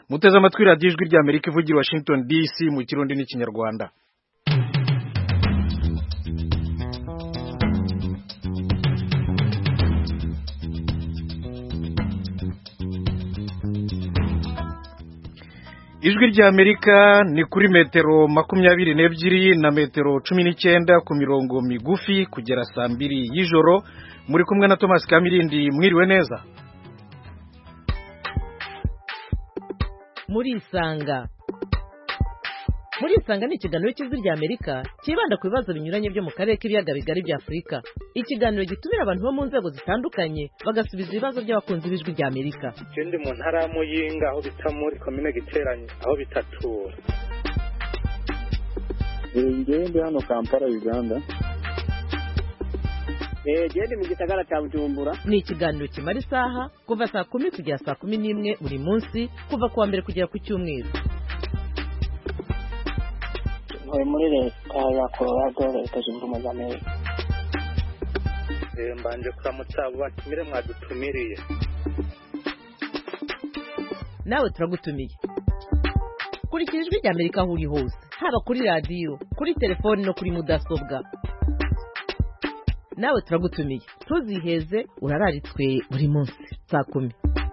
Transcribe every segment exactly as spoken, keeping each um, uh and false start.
muteze amatwi radiyo ijwi ry'Amerika ivugira Washington D C mu kirundi n'ikinyarwanda. Ijwi ry'Amerika ni kuri metero makumyabiri n'ebyiri na metero cumi n'icyenda ku mirongo migufi kugera saa mbiri y'ijoro. Muri kumwe na Thomas Kamirindi, mwiriwe neza. Muri isanga muri isanga ni ikiganiro cy'Ijwi ry'Amerika kibanda ku bibazo binyuranye byo mu karere k'ibiyaga bigari bya Afurika. Ikiganiro gitumira abantu bo mu nzego zitandukanye bagasubiza ibibazo by'abakunzi b'Ijwi ry'Amerika. Ikindi mu ntara ya Muyinga aho bita muri komine Giteranye aho bitatura. Ngende hano Kampala Uganda. Eh gende mu gisagara cya Bujumbura. Ni ikiganiro kimara isaha kuva saa kumi kugera saa kumi n'imwe buri munsi kuva kuwa mbere kugera ku cyumweru. Ntuye muri leta ya Colorado, leta zunze ubumwe za Amerika. Eh mbanje kuramutsa abo batumire mwadutumiriye. Nawe turagutumiye. Kurikira Ijwi ry'Amerika aho uri hose, haba kuri radio, kuri telefone no kuri mudasobwa. Nawe turagutumiye, tuziheze urararitswe buri munsi saa kumi.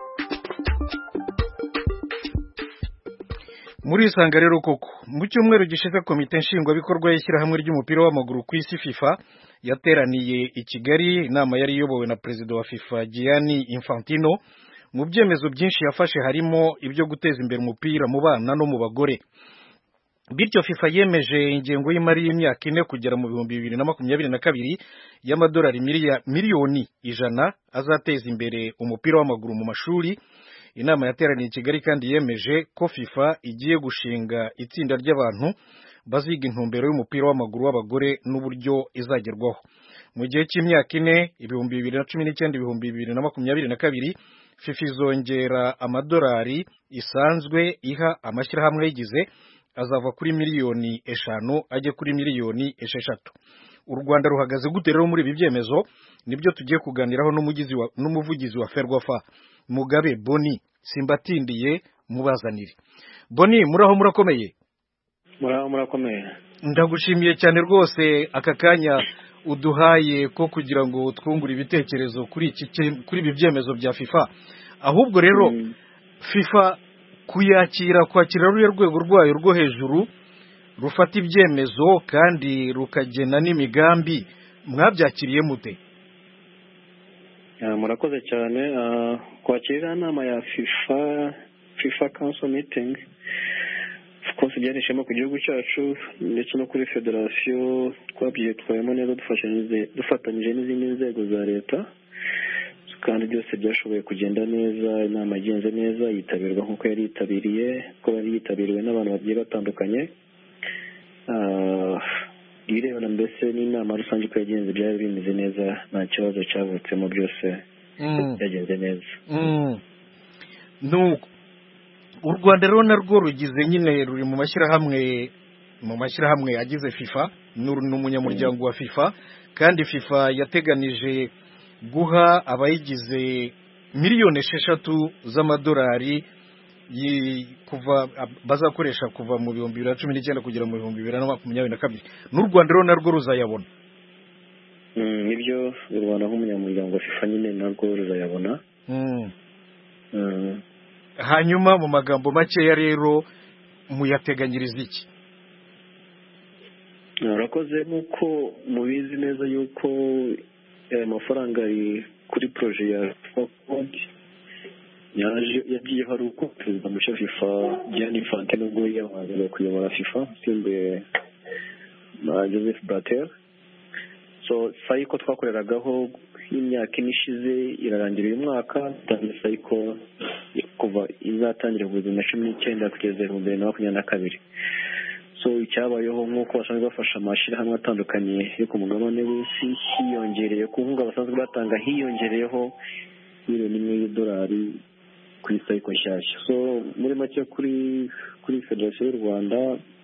Muri isanga rero koko mu cyumweru gishize komite nshingwabikorwa y'ishyirahamwe ry'umupira w'amaguru ku isi FIFA yateraniye i Kigali. Inama yari iyobowe na perezida wa FIFA Gianni Infantino. Mu byemezo byinshi yafashe harimo ibyo guteza imbere umupira mu bana no mu bagore. Bityo FIFA yemeje ingengo y'imari y'imyaka ine kugera mu bihumbi bibiri na makumyabiri na kabiri y'amadolari miliyoni ijana azateza imbere umupira w'amaguru mu mashuri. Inama yateraniye i Kigali kandi yemeje ko FIFA igiye gushinga itsinda ry'abantu baziga intumbero y'umupira w'amaguru w'abagore n'uburyo izagerwaho. Mu gihe cy'imyaka ine, ibihumbi bibiri na cumi n'icyenda ibihumbi bibiri na makumyabiri na kabiri, FIFA izongera amadolari isanzwe iha amashyirahamwe yigize azava kuri miliyoni eshanu ajye kuri miliyoni esheshatu. U Rwanda ruhagaze gute rero muri ibi byemezo? Nibyo tugiye kuganiraho n'umugizi wa n'umuvugizi wa Ferwafa Mugabe Boni. Simbatindiye mubazanire. Boni, muraho murakomeye? Muraho murakomeye. Ndagushimiye cyane rwose aka kanya uduhaye ko kugira ngo twungure ibitekerezo kuri iki kuri ibi byemezo bya FIFA. Ahubwo rero mm. FIFA kuyakira kwakira ruriya rwego rwayo rwo hejuru rufata ibyemezo kandi rukagena n'imigambi, mwabyakiriye mute? Murakoze cyane. Kwakira inama ya FIFA FIFA Council Meeting of course byanishemo ku gihugu cyacu ndetse no kuri federation twabyitwayemo neza dufashanyije dufatanyije n'izindi nzego za leta, kandi byose byashoboye kugenda neza. Inama igenze neza, yitabirwa nk'uko yari yitabiriye, ko yari yitabiriwe n'abantu bagiye batandukanye. Ibirebana mbese n'inama rusange ko yagenze byari bimeze neza, nta kibazo cyavutsemo, byose byagenze neza. Nuko u Rwanda rero narwo rugize nyine ruri mu mashyirahamwe mu mashyirahamwe agize FIFA, n'umunyamuryango wa FIFA, kandi FIFA yateganije guha abayigize miliyoni esheshatu z'amadolari kuva bazakoresha kuva mu bihumbi bibiri na cumi n'icyenda kugera mu bihumbi bibiri na makumyabiri na kabiri. N'u Rwanda rero narwo ruzayabona. Mm, nibyo u Rwanda nk'umunyamuryango wa FIFA nyine narwo ruzayabona. Mm. Mm. Hanyuma mu magambo makeya rero muyateganyiriza iki? Urakoze. Nk'uko mubizi neza yuko amafaranga ari kuri projet ya Ford yagiye hari uko perezida mushya FIFA Gianni Infantino ngo yamaze kuyobora FIFA simbe na Joseph Blatter. So cycle twakoreragaho imyaka inishize irarangira uyu mwaka, kandi cycle kuva izatangira mu bihumbi bibiri na cumi n'icyenda kugeza mu bihumbi bibiri na makumyabiri na kabiri. So icyabayeho nk'uko basanzwe bafasha amashyirahamwe atandukanye yo ku mugabane w'isi, hiyongereye ku nkunga basanzwe batanga, hiyongereyeho miliyoni imwe y'idolari kuri cycle nshyashya. So muri make kuri kuri federation y'u Rwanda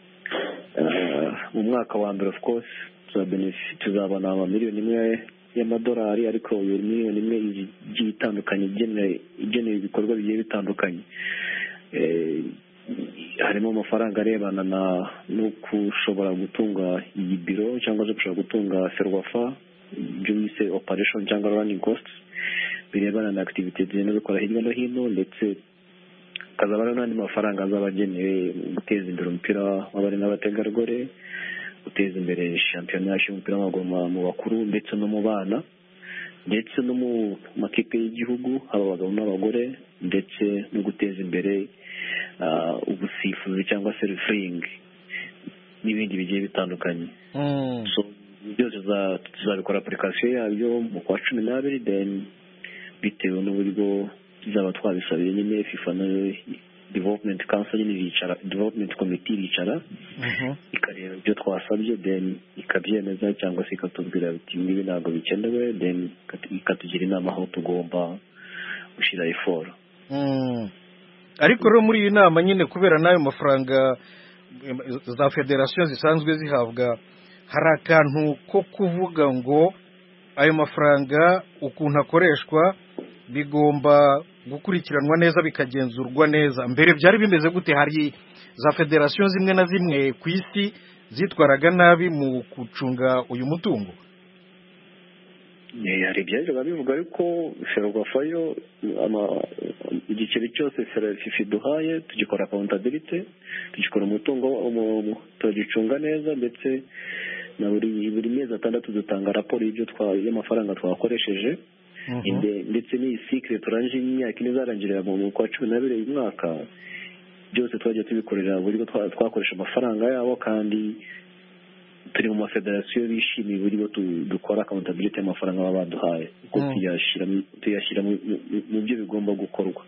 mu mwaka wa mbere of course tuzabona miliyoni imwe y'amadolari, ariko iyo miliyoni imwe igiye itandukanye igenewe ibikorwa bigiye bitandukanye. harimo amafaranga arebana no gushobora gutunga iyi biro cyangwa se gushobora gutunga ferwafa ibyo bise operation cyangwa running costs birebana na activity zigenda bikora hirya no hino, ndetse hakazaba n'andi mafaranga azaba agenewe guteza imbere umupira w'abari n'abategarugori, guteza imbere shampiyona y'umupira w'amaguru mu bakuru ndetse no mu bana, ndetse no mu makipe y'igihugu haba abagabo n'abagore, ndetse no guteza imbere ubusifuzi cyangwa se refereeing n'ibindi bigiye bitandukanye. So byose tuzabikora application yabyo mu kwa cumi n'abiri, then bitewe n'uburyo tuzaba twabisabiye nyine FIFA na development council nyine bicara, development committee bicara ikareba ibyo twasabye, then ikabyemeza cyangwa se ikatubwira ati nibi ntabwo bikenewe, then ikatugira inama aho tugomba gushyira effort. Ariko rero muri iyi nama nyine kubera n'ayo mafaranga za federation zisanzwe zihabwa, hari akantu ko kuvuga ngo ayo mafaranga ukuntu akoreshwa bigomba gukurikiranwa neza bikagenzurwa neza. Mbere byari bimeze gute? Hari za federation zimwe na zimwe ku isi zitwaraga nabi mu gucunga uyu mutungo? Hari ibyaje bivuga yuko Ferwafa yo igiceri cyose FIFA duhaye tugikora accountability, tugikora umutungo tugicunga neza, ndetse na buri buri mezi atandatu dutanga raporo y'ibyo y'amafaranga twakoresheje, ndetse n'iyi secret turangije imyaka ine zarangirira mu kwa cumi n'abiri uyu mwaka, byose twagiye tubikorera buryo twakoresha amafaranga yabo, kandi turi mu mafederasiyo bishimiye uburyo dukora accountability y'amafaranga baba baduhaye, kuko tuyashyira mu byo bigomba gukorwa.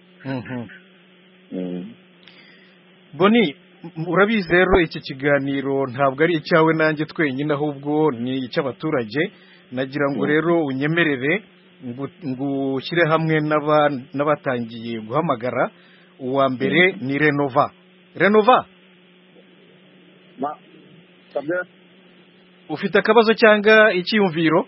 Boni, urabizi rero iki kiganiro ntabwo ari icyawe nanjye twenyine, ahubwo ni icy'abaturage. Nagira ngo rero unyemerere ngo ushyire hamwe n'abatangiye guhamagara. Uwa mbere ni Renova. Renova, ufite akabazo cyangwa icyiyumviro?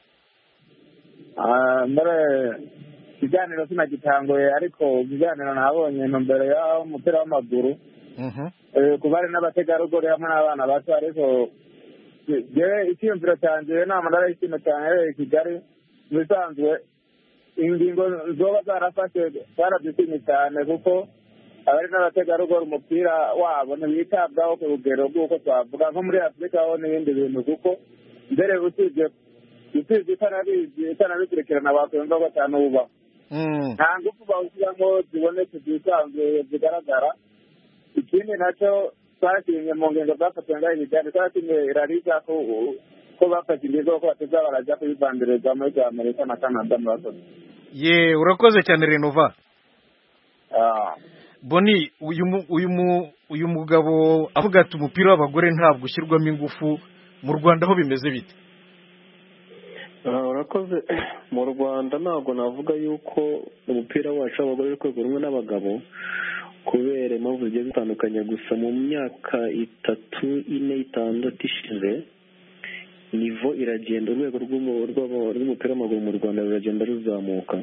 mbere ikiganiro sinagitanguye, ariko ikiganiro nabonye mbere y'aho umupira w'amaguru ku bari n'abategarugori hamwe n'abana bato, ariko jewe icyiyumviro cyanjye nama ndari ikintu cyane Kigali mu bisanzwe ingingo zoba zarafashe zaradushimye cyane, kuko abari n'abategarugori umupira wabo ntiwitabwaho ku rugero rw'uko twavuga nko muri Afurika ho n'ibindi bintu, kuko mbere usibye usibye itanabizi itanabikurikirana bakwemva ko atanubaho nta ngufu bawushyiramo zibonetse zisanzwe zigaragara. Ikindi nacyo twashimye mu ngingo zafatiwe ngaho Kigali, twashimye irariza ko bafashe ingingo ko bateza barajya kuyibandireza muri za Amerika na Canada. Murakoze. Ye, urakoze cyane Renova. Boni, uyu uyu uyu mugabo avuga ati umupira w'abagore ntabwo ushyirwamo ingufu. Mu Rwanda ho bimeze bite? Urakoze. Mu Rwanda ntabwo navuga yuko umupira wacu w'abagore uri kwego rumwe n'abagabo, kubera impamvu zigiye zitandukanye. Gusa mu myaka itatu ine itandatu ishize nivo iragenda, urwego rw'umupira w'amaguru mu Rwanda ruragenda ruzamuka.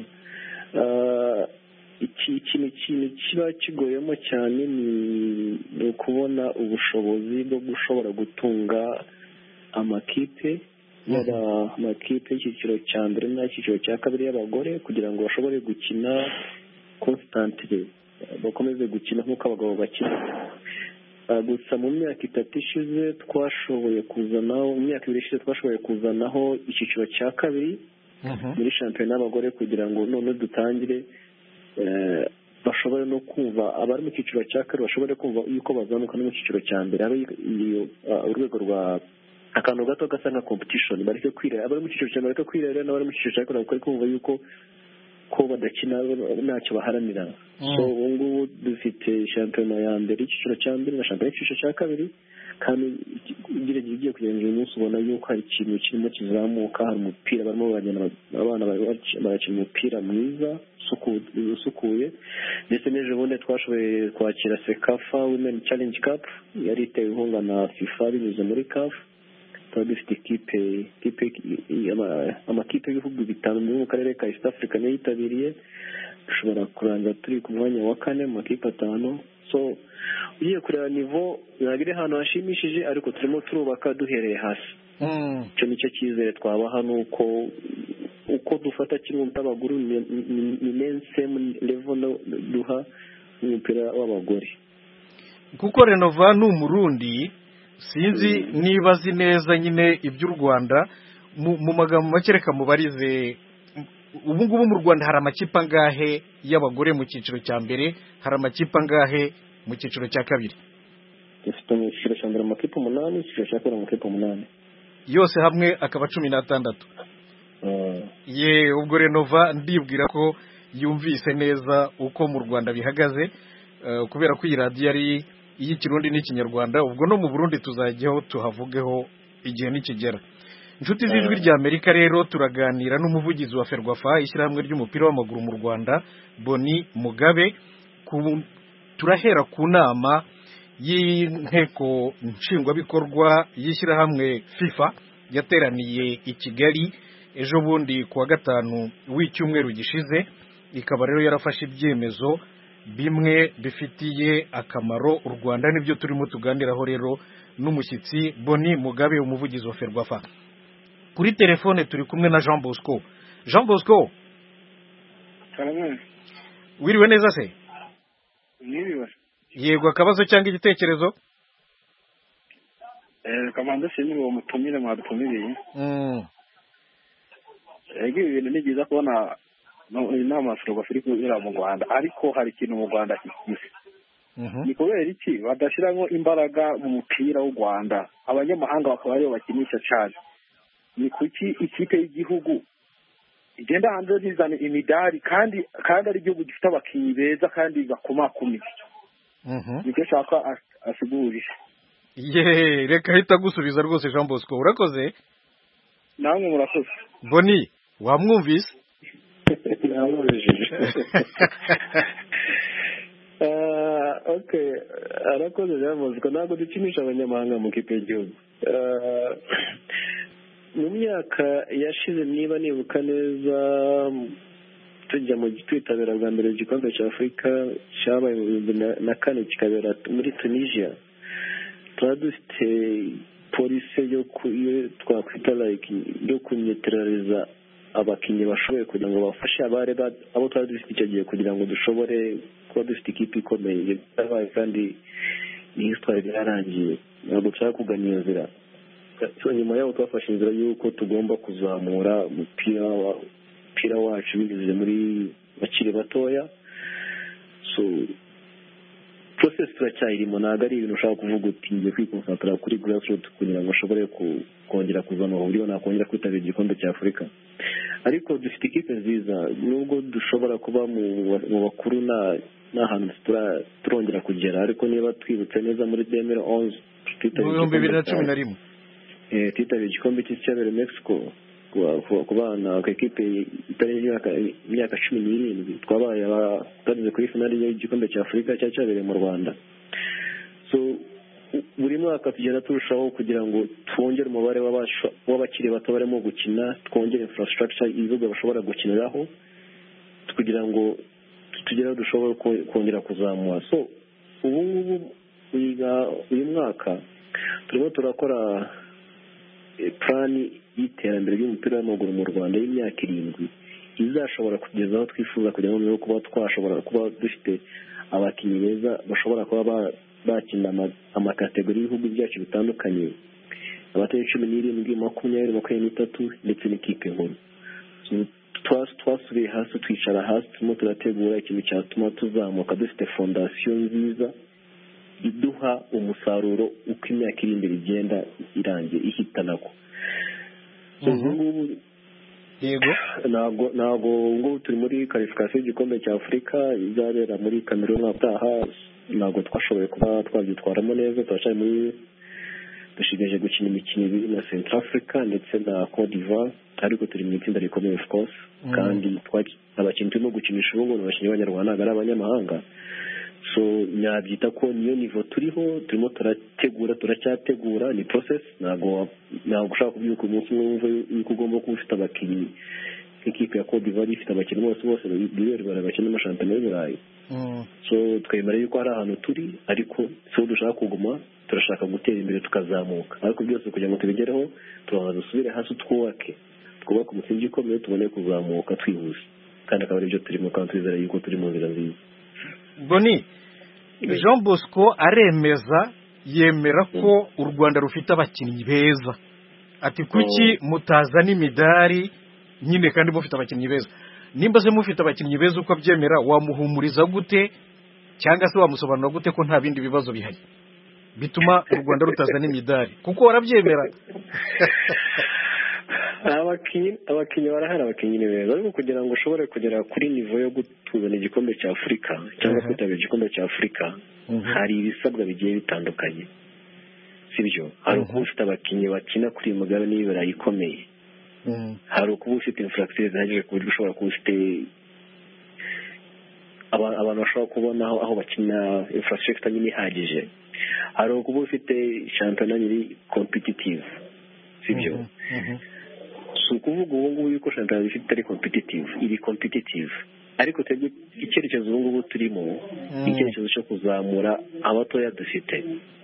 iki ikintu kintu kiba kigoyemo cyane ni ukubona ubushobozi bwo gushobora gutunga amakipe yaba amakipe y'icyiciro cya mbere n'icyiciro cya kabiri y'abagore, kugira ngo bashobore gukina constantly, bakomeze gukina nk'uko abagabo bakina. Gusa mu myaka itatu ishize twashoboye kuzanaho mu myaka ibiri ishize twashoboye kuzanaho icyiciro cya kabiri muri shampiyona y'abagore, kugira ngo none dutangire bashobore no kumva abari mu cyiciro cya kabiri bashobore kumva yuko bazamuka no mu cyiciro cya mbere. Hari urwego rwa akantu gato gasa nka competition, bareke kwirera abari mu cyiciro cya mbere, bareke kwirera n'abari mu cyiciro cya kabiri bakore kumva yuko ko badakina ntacyo baharanira. So ubu ngubu dufite shampiyona ya mbere icyiciro cya mbere na shampiyona y'icyiciro cya kabiri, kandi ugerageza ugiye kugenda uyu munsi ubona yuko hari ikintu kirimo kizamuka. Hari umupira barimo bagenda, abana barakina umupira mwiza usukuye, ndetse n'ejo bundi twashoboye kwakira Sekafa Women Challenge Cup yari itewe inkunga na FIFA binyuze muri C A F. Tuba dufite ikipe ikipe amakipe y'ibihugu bitanu mu karere ka East Africa niyo yitabiriye, dushobora kurangira turi ku mwanya wa kane mu makipe atanu. So ugiye kureba nivo ntabwo iri ahantu hashimishije ariko turimo turubaka duhereye hasi. icyo nicyo cyizere twabaha ni uko uko dufata kimwe umupira w'abagore ni mensemu levo duha umupira w'abagore. kuko Renova ni umurundi sinzi niba azi neza nyine iby'u Rwanda mu magambo make reka mubarize ubu ngubu mu Rwanda hari amakipe angahe y'abagore mu cyiciro cya mbere, hari amakipe angahe mu cyiciro cya kabiri? dufite mu cyiciro cya mbere amakipe umunani, icyiciro cya kabiri amakipe umunani, yose hamwe akaba cumi n'atandatu. ye ubwo Renova ndibwira ko yumvise neza uko mu Rwanda bihagaze, kubera ko iyi radiyo ari iy'ikirundi n'ikinyarwanda, ubwo no mu Burundi tuzajyaho tuhavugeho igihe nikigera. inshuti z'ijwi rya Amerika rero turaganira n'umuvugizi wa Ferwafa ishyirahamwe ry'umupira w'amaguru mu Rwanda, Boni Mugabe. turahera ku nama y'inteko nshingwabikorwa y'ishyirahamwe FIFA yateraniye i Kigali ejo bundi kuwa gatanu w'icyumweru gishize, ikaba rero yarafashe ibyemezo bimwe bifitiye akamaro u Rwanda, nibyo turimo tuganiraho rero n'umushyitsi Boni Mugabe umuvugizi wa Ferwafa. kuri telefone turi kumwe na Jean Bosco. Jean Bosco, wiriwe neza se? Mwiriwe. Yego, akabazo cyangwa igitekerezo? Eh, kamanda shimwe uwo mutumire mwadutumiriye. Mm. Ege ibintu ni byiza kubona no inama Ferwafa iri kubera mu Rwanda, ariko hari ikintu mu Rwanda kikise. Mhm. Ni kubera iki badashiramo imbaraga mu mupira w'u Rwanda, abanyamahanga bakaba ariyo bakinisha cyane. Ni kuki ikipe y'igihugu igenda hanze zizana imidari kandi kandi ari igihugu gifite abakinnyi beza kandi bakomakomeye? Mhm. Nicyo shaka asigurisha. Ye, reka hita gusubiza rwose Jean Bosco. Urakoze? Namwe murakoze. Boni, wamwumvise? Namwumvise. Ah, okay. Arakoze Jean Bosco, ntabwo dukinisha abanyamahanga mu kipe y'igihugu. Mu myaka yashize niba nibuka neza tujya mu twitabira bwa mbere igikombe cya Afurika cyabaye mu bihumbi na kane kikabera muri Tunisia, twari dufite polisi yo twakwita like yo kunyeterariza abakinnyi bashoboye kugira ngo bafashe abari abo twari dufite icyo gihe kugira ngo dushobore kuba dufite ikipe ikomeye. Yabaye kandi iyi histoire yarangiye, ntabwo dushaka kugana iyo nzira. So nyuma yaho twafashe inzira y'uko tugomba kuzamura umupira umupira wacu binyuze muri bakiri batoya. So process turacyayirimo, ntabwo ari ibintu ushaka kuvuga uti ngiye kwikonsantara kuri grassroots kugira ngo ashobore kongera kuzamura uburyo nakongera kwitabira igikombe cya Afurika. Ariko dufite ikipe nziza, nubwo dushobora kuba mu bakuru nta n'ahantu turongera kugera, ariko niba twibutse neza muri deux mille onze mu bibiri na cumi na rimwe twitabiriye igikombe cy'Icyabere Mexico ku bana ku ikipe itarenze imyaka cumi n'irindwi, twabaye twageze kuri finali y'igikombe cya Afurika cyabereye mu Rwanda. So buri mwaka tugenda turushaho kugira ngo twongere umubare w'abakiri bato barimo gukina, twongere infrastructure ibibuga bashobora gukiniraho kugira ngo tugere dushobora kongera kuzamura. So ubu ngubu uyu mwaka turimo turakora plani y'iterambere ry'umupira w'amaguru mu Rwanda y'imyaka irindwi izashobora kugeza aho twifuza kugira ngo kuba twashobora kuba dufite abakinnyi beza bashobora kuba bakina amakategori y'ibihugu byacu bitandukanye, abatari cumi n'irindwi, makumyabiri, makumyabiri n'itatu ndetse n'ikipe nkuru. Twasubiye hasi, twicara hasi, turimo turategura ikintu cyatuma tuzamuka dufite fondasiyo nziza iduha umusaruro uko imyaka iri imbere igenda irangiye ihitanako. Yego, ntabwo ntabwo ngo turi muri qualification y'igikombe cya Afurika izabera muri Cameroon utaha, ntabwo twashoboye kuba twabyitwaramo neza. Turacyari muri dushigaje gukina imikino ibiri na Central Africa ndetse na Cote d'Ivoire, ariko turi mu itsinda rikomeye of course, kandi abakinnyi turimo gukinisha ubu ngo abakinnyi b'Abanyarwanda ntabwo ari abanyamahanga. So nyabyita ko niyo nivo turiho, turimo turategura turacyategura, ni process. Ntabwo ntabwo ushaka kubyuka umunsi umwe wumva yuko ugomba kuba ufite abakinnyi nk'ikipe ya Cote d'Ivoire ifite abakinnyi bose bose biberwa bakina amashampiyona y'Uburayi. So twemera yuko hari ahantu turi ariko so dushaka kuguma turashaka gutera imbere tukazamuka ariko byose kugira ngo tubigereho turabanza dusubire hasi twubake twubake umusingi ukomeye tubone kuzamuka twihuse kandi akaba ari byo turimo kandi twizera yuko turi mu nzira nziza. Boni Jean Bosco aremeza yemera ko u Rwanda rufite abakinnyi beza ati kuki mutazana imidari nyine kandi mufite abakinnyi beza nimba se mufite abakinnyi beza uko abyemera wamuhumuriza gute cyangwa se wamusobanura gute ko nta bindi bibazo bihari bituma u Rwanda rutazana imidari kuko warabyemera? abakinnyi abakinnyi barahari abakinnyi ni beza ariko kugira ngo ushobore kugera kuri nivo yo gutuzana igikombe cya Afurika cyangwa kwitabira igikombe cya Afurika hari ibisabwa bigiye bitandukanye sibyo. Hari ukuba ufite abakinnyi bakina kuri uyu mugabane w'Iburayi ikomeye, hari ukuba ufite infrastructure zihagije ku buryo ushobora kuba ufite abantu bashobora kubona aho bakina infrastructure nyine ihagije, hari ukuba ufite shampiyona nyiri competitive sibyo. Si ukuvuga ubu ngubu yuko shampiyona ifite ari competitive, iri competitive ariko twebwe icyerekezo ubu ngubu turimo icyerekezo cyo kuzamura abatoya dufite.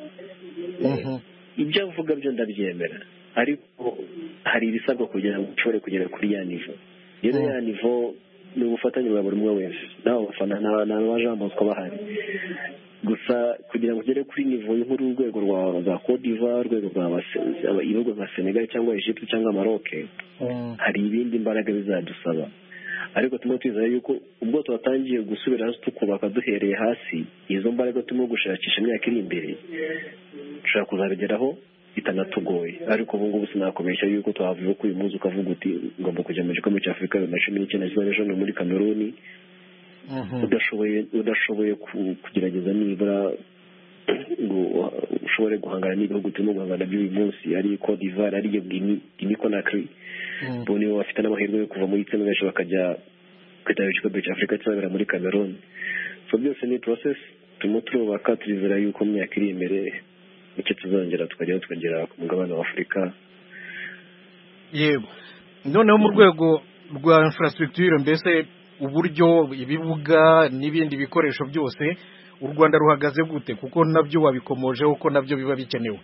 Ibyo avuga byo ndabyemera ariko hari ibisabwa kugira ngo ushobore kugera kuri ya nivo. Rero ya nivo ni ubufatanye bwa buri umwe wese n'abo bafana n'abajambo ko bahari gusa kugira ngo ugere kuri nivo y'uru rwego rwa Cote d'Ivoire, urwego rwa ibihugu nka Senegal cyangwa Egypt cyangwa Maroc, hari ibindi imbaraga bizadusaba ariko turimo twizera yuko ubwo twatangiye gusubira hasi tukubaka duhereye hasi, izo mbaraga turimo gushakisha imyaka iri imbere dushaka kuzabigeraho bitanatugoye. Ariko ubu ngubu sinakomesha yuko twavuye ko uyu munsi ukavuga uti ngomba kujya mu gikombe cya Afurika bibiri na cumi n'icyenda kizabejo muri Cameroon, udashoboye udashoboye kugerageza nibura ngo ushobore guhangana n'ibihugu turimo guhangana by'uyu munsi ari Cote d'Ivoire, ari Guinea Conakry, bo nibo bafite n'amahirwe yo kuva muri itsinda benshi bakajya kwitabira igikombe cya Afurika kizabera muri Cameroon. So byose ni process turimo turubaka, turizera yuko mu myaka iri imbere icyo tuzongera tukajya tukagera ku mugabane wa Afurika. Yego, noneho mu rwego rwa infrastructure mbese uburyo ibibuga n'ibindi bikoresho byose u Rwanda ruhagaze gute kuko nabyo wabikomojeho ko nabyo biba bikenewe?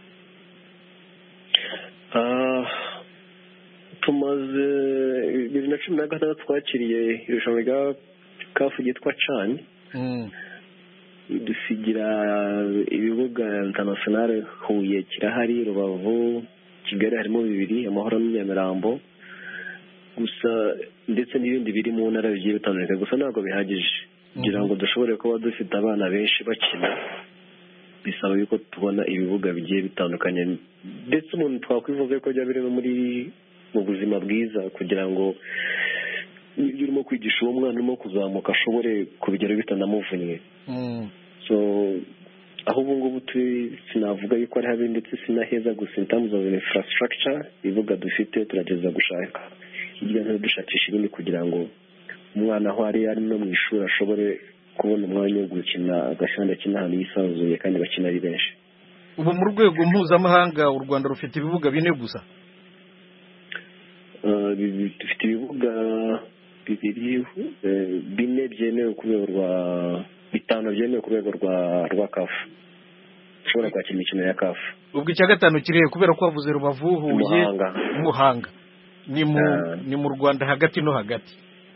Ah, tumaze bibiri na cumi na gatandatu twakiriye irushanwa rya kafu ryitwa CHAN, dusigira ibibuga international Huye kirahari, Rubavu, Kigali harimo bibiri, Amahoro n'Nyamirambo gusa ndetse n'ibindi biri mu ntara bigiye bitandukanye gusa ntabwo bihagije kugira ngo dushobore kuba dufite abana benshi bakina. Bisaba yuko tubona ibibuga bigiye bitandukanye ndetse umuntu twakwivuze ko bya biri muri mu buzima bwiza kugira ngo ibyo urimo kwigisha uwo mwana urimo kuzamuka ashobore kubigera bitanamuvunnye. So aho ubu ngubu turi sinavuga yuko ari habi ndetse sinaheza gusa in terms of infrastructure ibibuga dufite turageza gushaka hirya no dushakisha ibindi kugira ngo umwana aho ari ari no mu ishuri ashobore kubona umwanya wo gukina agashanda kina ahantu yisanzuye kandi bakina ari benshi. Ubu mu rwego mpuzamahanga u Rwanda rufite ibibuga bine gusa? Dufite ibibuga bibiri bine byemewe ku rwego rwa bitanu byemewe ku rwego rwa rwa kafu ushobora kwakira imikino ya kafu. Ubwo icya gatanu kirihe kubera ko wavuze Rubavu, Huye, Muhanga ni mu ni mu Rwanda hagati no hagati.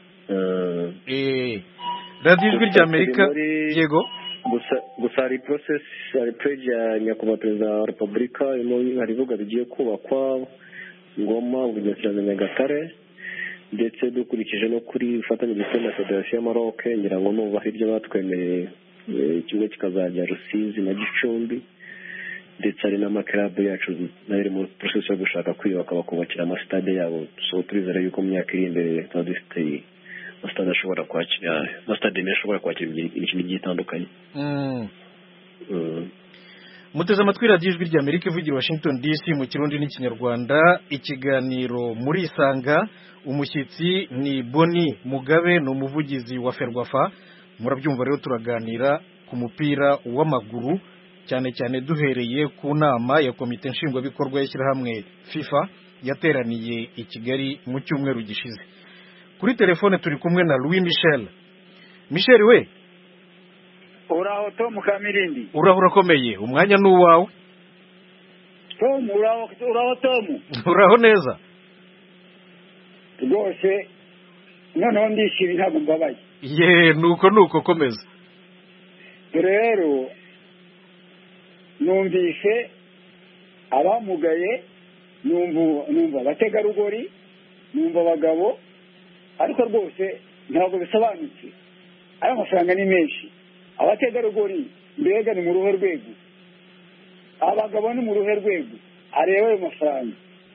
Eh Radio Ijwi ry'Amerika yego gusa gusa hari process hari page ya nyakubahwa perezida wa Repubulika hari ibibuga bigiye kubakwa Ngoma, Bugesera na Nyagatare ndetse dukurikije no kuri ifatanye na Federation ya Maroc ngira ngo nuba hirya batwemereye kimwe kikazajya Rusizi na Gicumbi ndetse ari n'amaklabu yacu nari mu process yo gushaka kwiyubaka bakubakira amastade yabo. So turizera yuko mu myaka iri imbere twadufite amastade ashobora kwakira amastade menshi ashobora kwakira imikino igiye itandukanye. Muteze amatwi Radio Ijwi ry'Amerika ivugira Washington D C mu Kirundi n'Ikinyarwanda. Ikiganiro muri Isanga, umushyitsi ni Boni Mugabe no umuvugizi wa Ferwafa. Murabyumva rero turaganira ku mupira w'amaguru cyane cyane duhereye ku nama ya komite nshingwabikorwa y'ishyirahamwe FIFA yateraniye i Kigali mu cyumweru gishize. kuri telefone turi kumwe na Louis Michel. Michel we uraho Tom Kamirindi. Uraho urakomeye, umwanya ni uwawe. Tom uraho uraho Tom. Uraho neza rwose, noneho ndishimye ntabwo mbabaye. ye nuko nuko komeza. Rero numvise abamugaye, numva numva abategarugori, numva abagabo, ariko rwose ntabwo bisobanutse. Aya mafaranga ni menshi. Abategarugori mbega ni mu ruhe rwego, abagabo ni mu ruhe rwego, areba ayo mafaranga.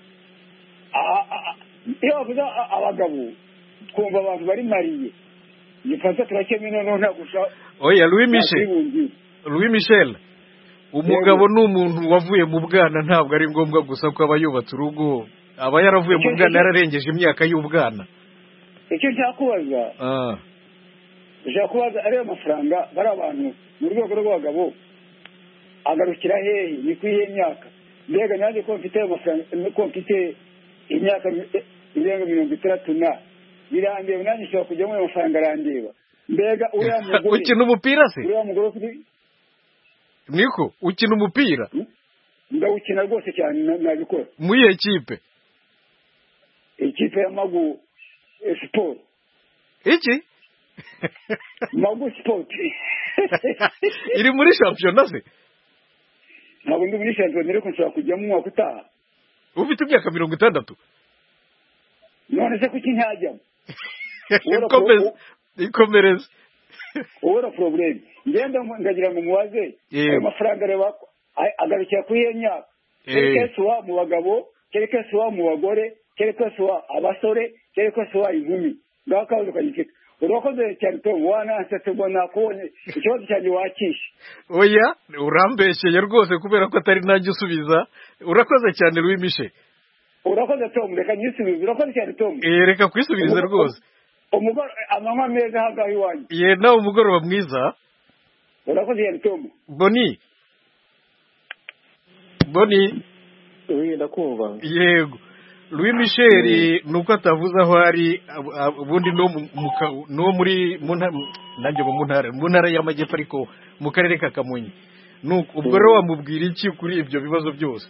Iyo bavuze abagabo twumva abantu bari mariye, gifata turakemye noneho ntabwo ushaka. Oya Louis Michel, Louis Michel, umugabo ni umuntu wavuye mu bwana, ntabwo ari ngombwa gusa ko aba yubatse urugo, aba yaravuye mu bwana yararengeje imyaka y'ubwana. Icyo nshaka kubaza, ah nshaka kubaza ariyo mafaranga bari abantu mu rwego rw'abagabo agarukira hehe, ni kwiye imyaka. Mbega nanjye ko mfite amafaranga, ko mfite imyaka irenga mirongo itandatu na birandeba, nanjye nshobora kujyamo ayo mafaranga arandeba. Mbega uriya mugore ukina umupira se? uriya mugore ufite niko ukina umupira? ndawukina rwose cyane, nabikora. Mu iyihe kipe? Ikipe ya Magu Sport. Iki? Magu Sport. Iri muri shampiyona se? Ntabwo ndi muri shampiyona, ariko nshobora kujyamo umwaka utaha. Ufite imyaka mirongo itandatu? None se kuki ntajyamo? Ikomeze ikomereze. Ubura problem. Ngenda ndagira ngo mubaze ayo mafaranga reba agarukira kuri iyo myaka. Kereke suwa mu bagabo, kereke suwa mu bagore, kereke suwa abasore, kereke suwa inkumi. Ngakazo kagifite. Urakoze cyane Tom, wana nsatubona kubonye ikibazo cyanjye wakisha. Oya urambeshye rwose kubera ko atari najye usubiza. Urakoze cyane Louis Michel. Urakoze Tom, reka nyisubize. Urakoze cyane Tom. Eh reka kwisubiriza rwose. Umugoro amanywa meza hagaho iwanyu. Ye nawe umugoroba mwiza. Urakoze cyane Tom. Boni Boni oui ndakumva. Yego Louis Michel nuko atavuze aho ari, ubundi no no muri nanjye mu ntara mu ntara y'amajyepfo ariko mu karere ka Kamonyi. Nuko ubwo rero wamubwira iki kuri ibyo bibazo byose?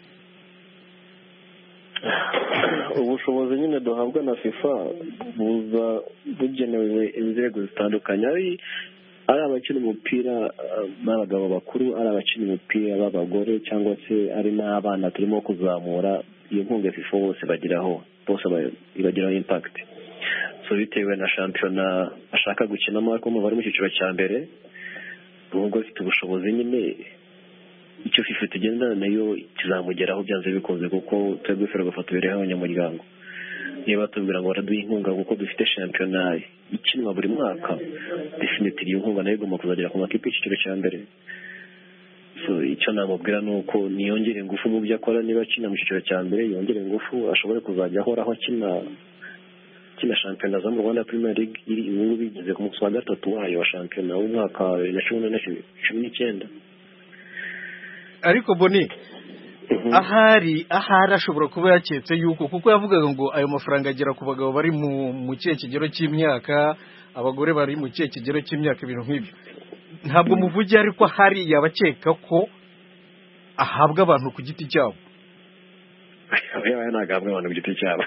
Ubushobozi nyine duhabwa na FIFA buza bugenewe inzego zitandukanye, ari ari abakina umupira n'abagabo bakuru, ari abakina umupira b'abagore, cyangwa se ari n'abana turimo kuzamura. Iyo nkunga FIFA bose bagiraho, bose ibagiraho impact. So bitewe na shampiyona ashaka gukinamo, ariko mu bari mu cyiciro cya mbere ubwo afite ubushobozi nyine, icyo FIFA tugendana nayo kizamugeraho byanze bikunze, kuko twebwe FIFA gufata bireho abanyamuryango. Niba tubwira ngo baraduha inkunga kuko dufite shampiyona ikinwa buri mwaka, definitely inkunga nayo igomba kuzagera ku makipe y'ikiciro cya mbere. So icyo namubwira ni uko niyongere ingufu mu byo akora, niba akina mu cyiciro cya mbere yongere ingufu, ashobore kuzajya ahoraho akina kina shampiyona zo mu Rwanda Premier League iri ubu bigeze ku munsi wa gatatu wayo wa shampiyona w'umwaka wa bibiri na cumi n'icyenda. Ariko Boni ahari ahari ashobora kuba yaketse yuko, kuko yavugaga ngo ayo mafaranga agera ku bagabo bari mu mu kihe kigero cy'imyaka, abagore bari mu kihe kigero cy'imyaka, ibintu nk'ibyo. Ntabwo muvuge ariko hari yabakeka ko ahabwa abantu ku giti cyabo. Oya ntabwo ahabwa abantu ku giti cyabo.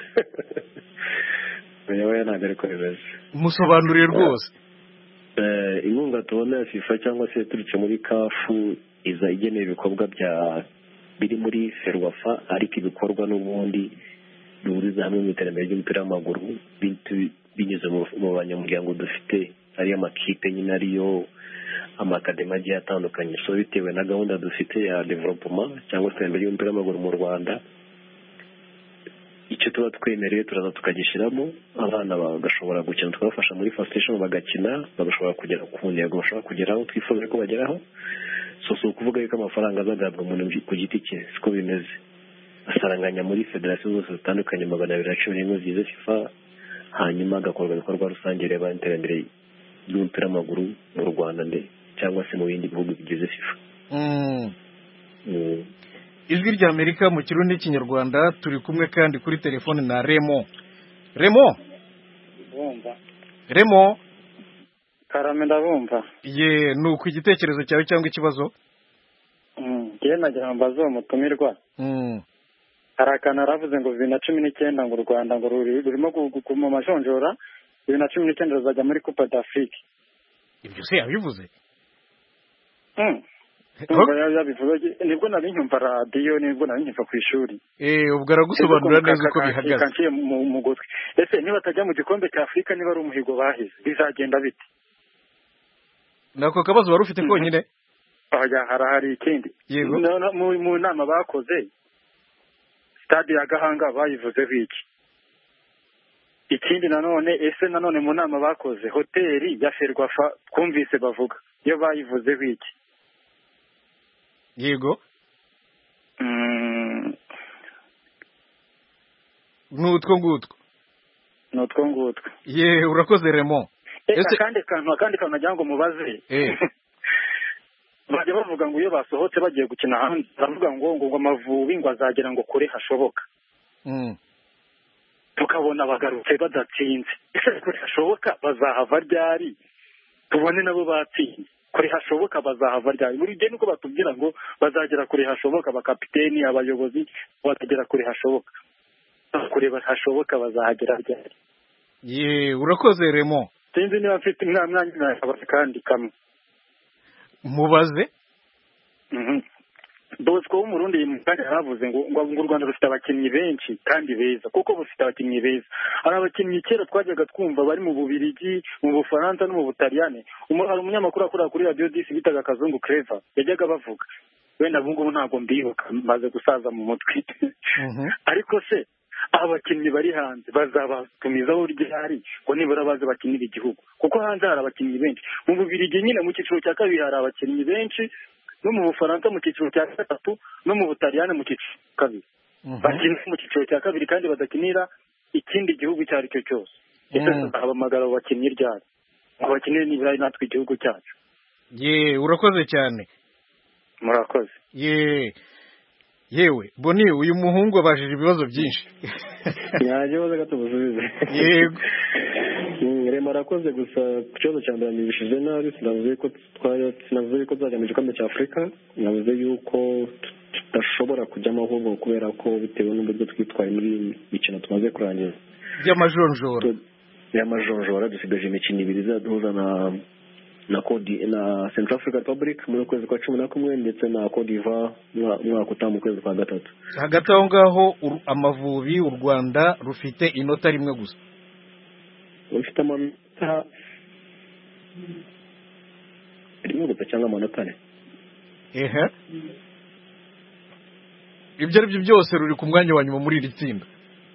Oya ntabwo ariko bimeze. Musobanurire rwose. Eh inkunga tubona ya FIFA cyangwa se turutse muri kafu iza igeneye ibikorwa bya biri muri Ferwafa, ariko ibikorwa n'ubundi bihuriza hamwe mu iterambere ry'umupira w'amaguru binyuze mu banyamuryango dufite, ariyo makipe nyine, ariyo amakademi agiye atandukanye. So bitewe na gahunda dufite ya development cyangwa se iterambere ry'umupira w'amaguru mu Rwanda, icyo tuba twemereye turaza tukagishyiramo, abana bagashobora gukina, tukabafasha muri fastation bagakina, bagashobora kugera ku ntego bashobora kugeraho twifuza ko bageraho. So so kuvuga yuko amafaranga azagabwa umuntu ku giti cye, siko bimeze. Asaranganya muri federasiyo zose zitandukanye magana abiri na cumi n'imwe zigize FIFA, hanyuma agakorwa ibikorwa rusange reba iterambere ry'umupira w'amaguru mu Rwanda nde cyangwa se mu bindi bihugu bigize FIFA. Mm. Mm. Ijwi rya Amerika mu Kirundi n'Ikinyarwanda, turi kumwe kandi kuri telefone na Remo. Remo? Yeah. ndabumva. Remo Karame ndabumva. ye nuko igitekerezo cyawe cyangwa ikibazo? Mm, je nagira ngo mbaze umutumirwa. Mm. Harakana aravuze ngo bibiri na cumi n'icyenda ngo u Rwanda ngo ruri rurimo gukuma amajonjora, bibiri na cumi n'icyenda ruzajya muri Coupe d'Afrique. Ibyo se yabivuze? Mm. Ngo yabivuze nibwo nari nyumva radio nibwo nari nyumva ku ishuri. Eh ubwo aragusobanura neza uko bihagaze. Kankiye mu gutwi. Ese niba tajya mu gikombe cya Afrika niba ari umuhigo bahize bizagenda bite? Nako kabazo wari ufite konyine? Oya harahari ikindi. Yego. Mu nama bakoze stade ya Gahanga bayivuze biki? Ikindi nanone ese nanone mu nama bakoze hoteli ya Ferwafa twumvise bavuga iyo bayivuze biki? Yego. Mm. Nutwo ngutwo. Nutwo ngutwo. Ye urakoze Remo. Ese kandi kantu kandi kantu nagira ngo mubaze. Eh. Bajya bavuga ngo iyo basohotse bagiye gukina hanze baravuga ngo ngo Amavubi ngo azagera ngo kure hashoboka. Mm. Tukabona bagarutse badatsinze. Ese kure hashoboka bazahava ryari? Tubone nabo batsinze. Kure hashoboka bazahava ryari? Muri gihe nuko batubwira ngo bazagera kure hashoboka, bakapiteni abayobozi bazagera kure hashoboka. Kure hashoboka bazahagera ryari? Ye urakoze Remo. Sinzi niba mfite mwanya nabaze kandi kamwe. Mubaze? Mhm. Bosco w'umurundi mukanya yaravuze ngo ngo u Rwanda rufite abakinnyi benshi kandi beza kuko bufite abakinnyi beza. Ari abakinnyi kera twajyaga twumva bari mu Bubirigi, mu Bufaransa no mu Butaliyane. Hari umunyamakuru akora kuri Radio dix bitaga Kazungu Clever yajyaga bavuga. Wenda bungu ntabwo mbibuka maze gusaza mu mutwe. Mhm. Ariko se abakinnyi bari hanze bazabatumizaho ryari ngo nibura baze bakinira igihugu kuko hanze hari abakinnyi benshi. Mu Bubirigi nyine mu cyiciro cya kabiri hari abakinnyi benshi, no mu Bufaransa mu cyiciro cya gatatu, no mu Butaliyane mu cyiciro kabiri. Bakinira mu cyiciro cya kabiri kandi badakinira ikindi gihugu icyo ari cyo cyose. Ese abamagara bakinnyi ryari abakinnyi nibura natwe igihugu cyacu? Ye urakoze cyane. Murakoze. Ye yewe Boni uyu muhungu abajije ibibazo byinshi. Yaje baza gatubuzubize. Yego. Rema arakoze gusa ku kibazo cya mbere nibishije nabi, sinavuze ko twari sinavuze ko tuzajya mu gikombe cya Afurika, navuze yuko tudashobora kujyamo ahubwo kubera ko bitewe n'uburyo twitwaye muri mikino tumaze kurangiza y'amajonjora. Y'amajonjora dusigaje imikino ibiri izaduhuza na na Code na Central African Republic muri kwezi kwa cumi na kumwe ndetse na Cote d'Ivoire mwaka utaha mu kwezi kwa gatatu. Hagati aho ngaho Amavubi u Rwanda rufite inota rimwe gusa. Rufite amanota rimwe gusa cyangwa amanota ane. Ehe. Ibyo ari byo byose ruri ku mwanya wa nyuma muri iri tsinda.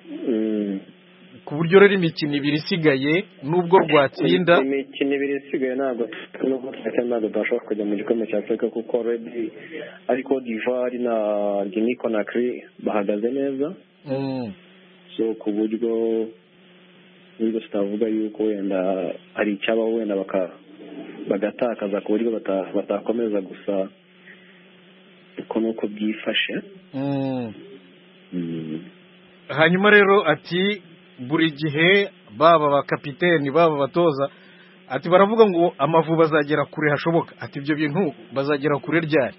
Ku buryo rero imikino ibiri isigaye nubwo rwatsinda imikino ibiri isigaye ntabwo nubwo ntabwo tudashobora kujya mu gikombe cya Afurika kuko already ariko Divari na Guinea Conakry bahagaze neza. Mm. So ku buryo nibwo tutavuga yuko wenda hari icyabaho wenda baka bagatakaza ku buryo batakomeza gusa uko nuko byifashe. Mm. Mm. Hanyuma rero ati buri gihe baba abakapiteni baba abatoza ati baravuga ngo Amavubi azagera kure hashoboka, ati ibyo bintu bazagera kure ryari?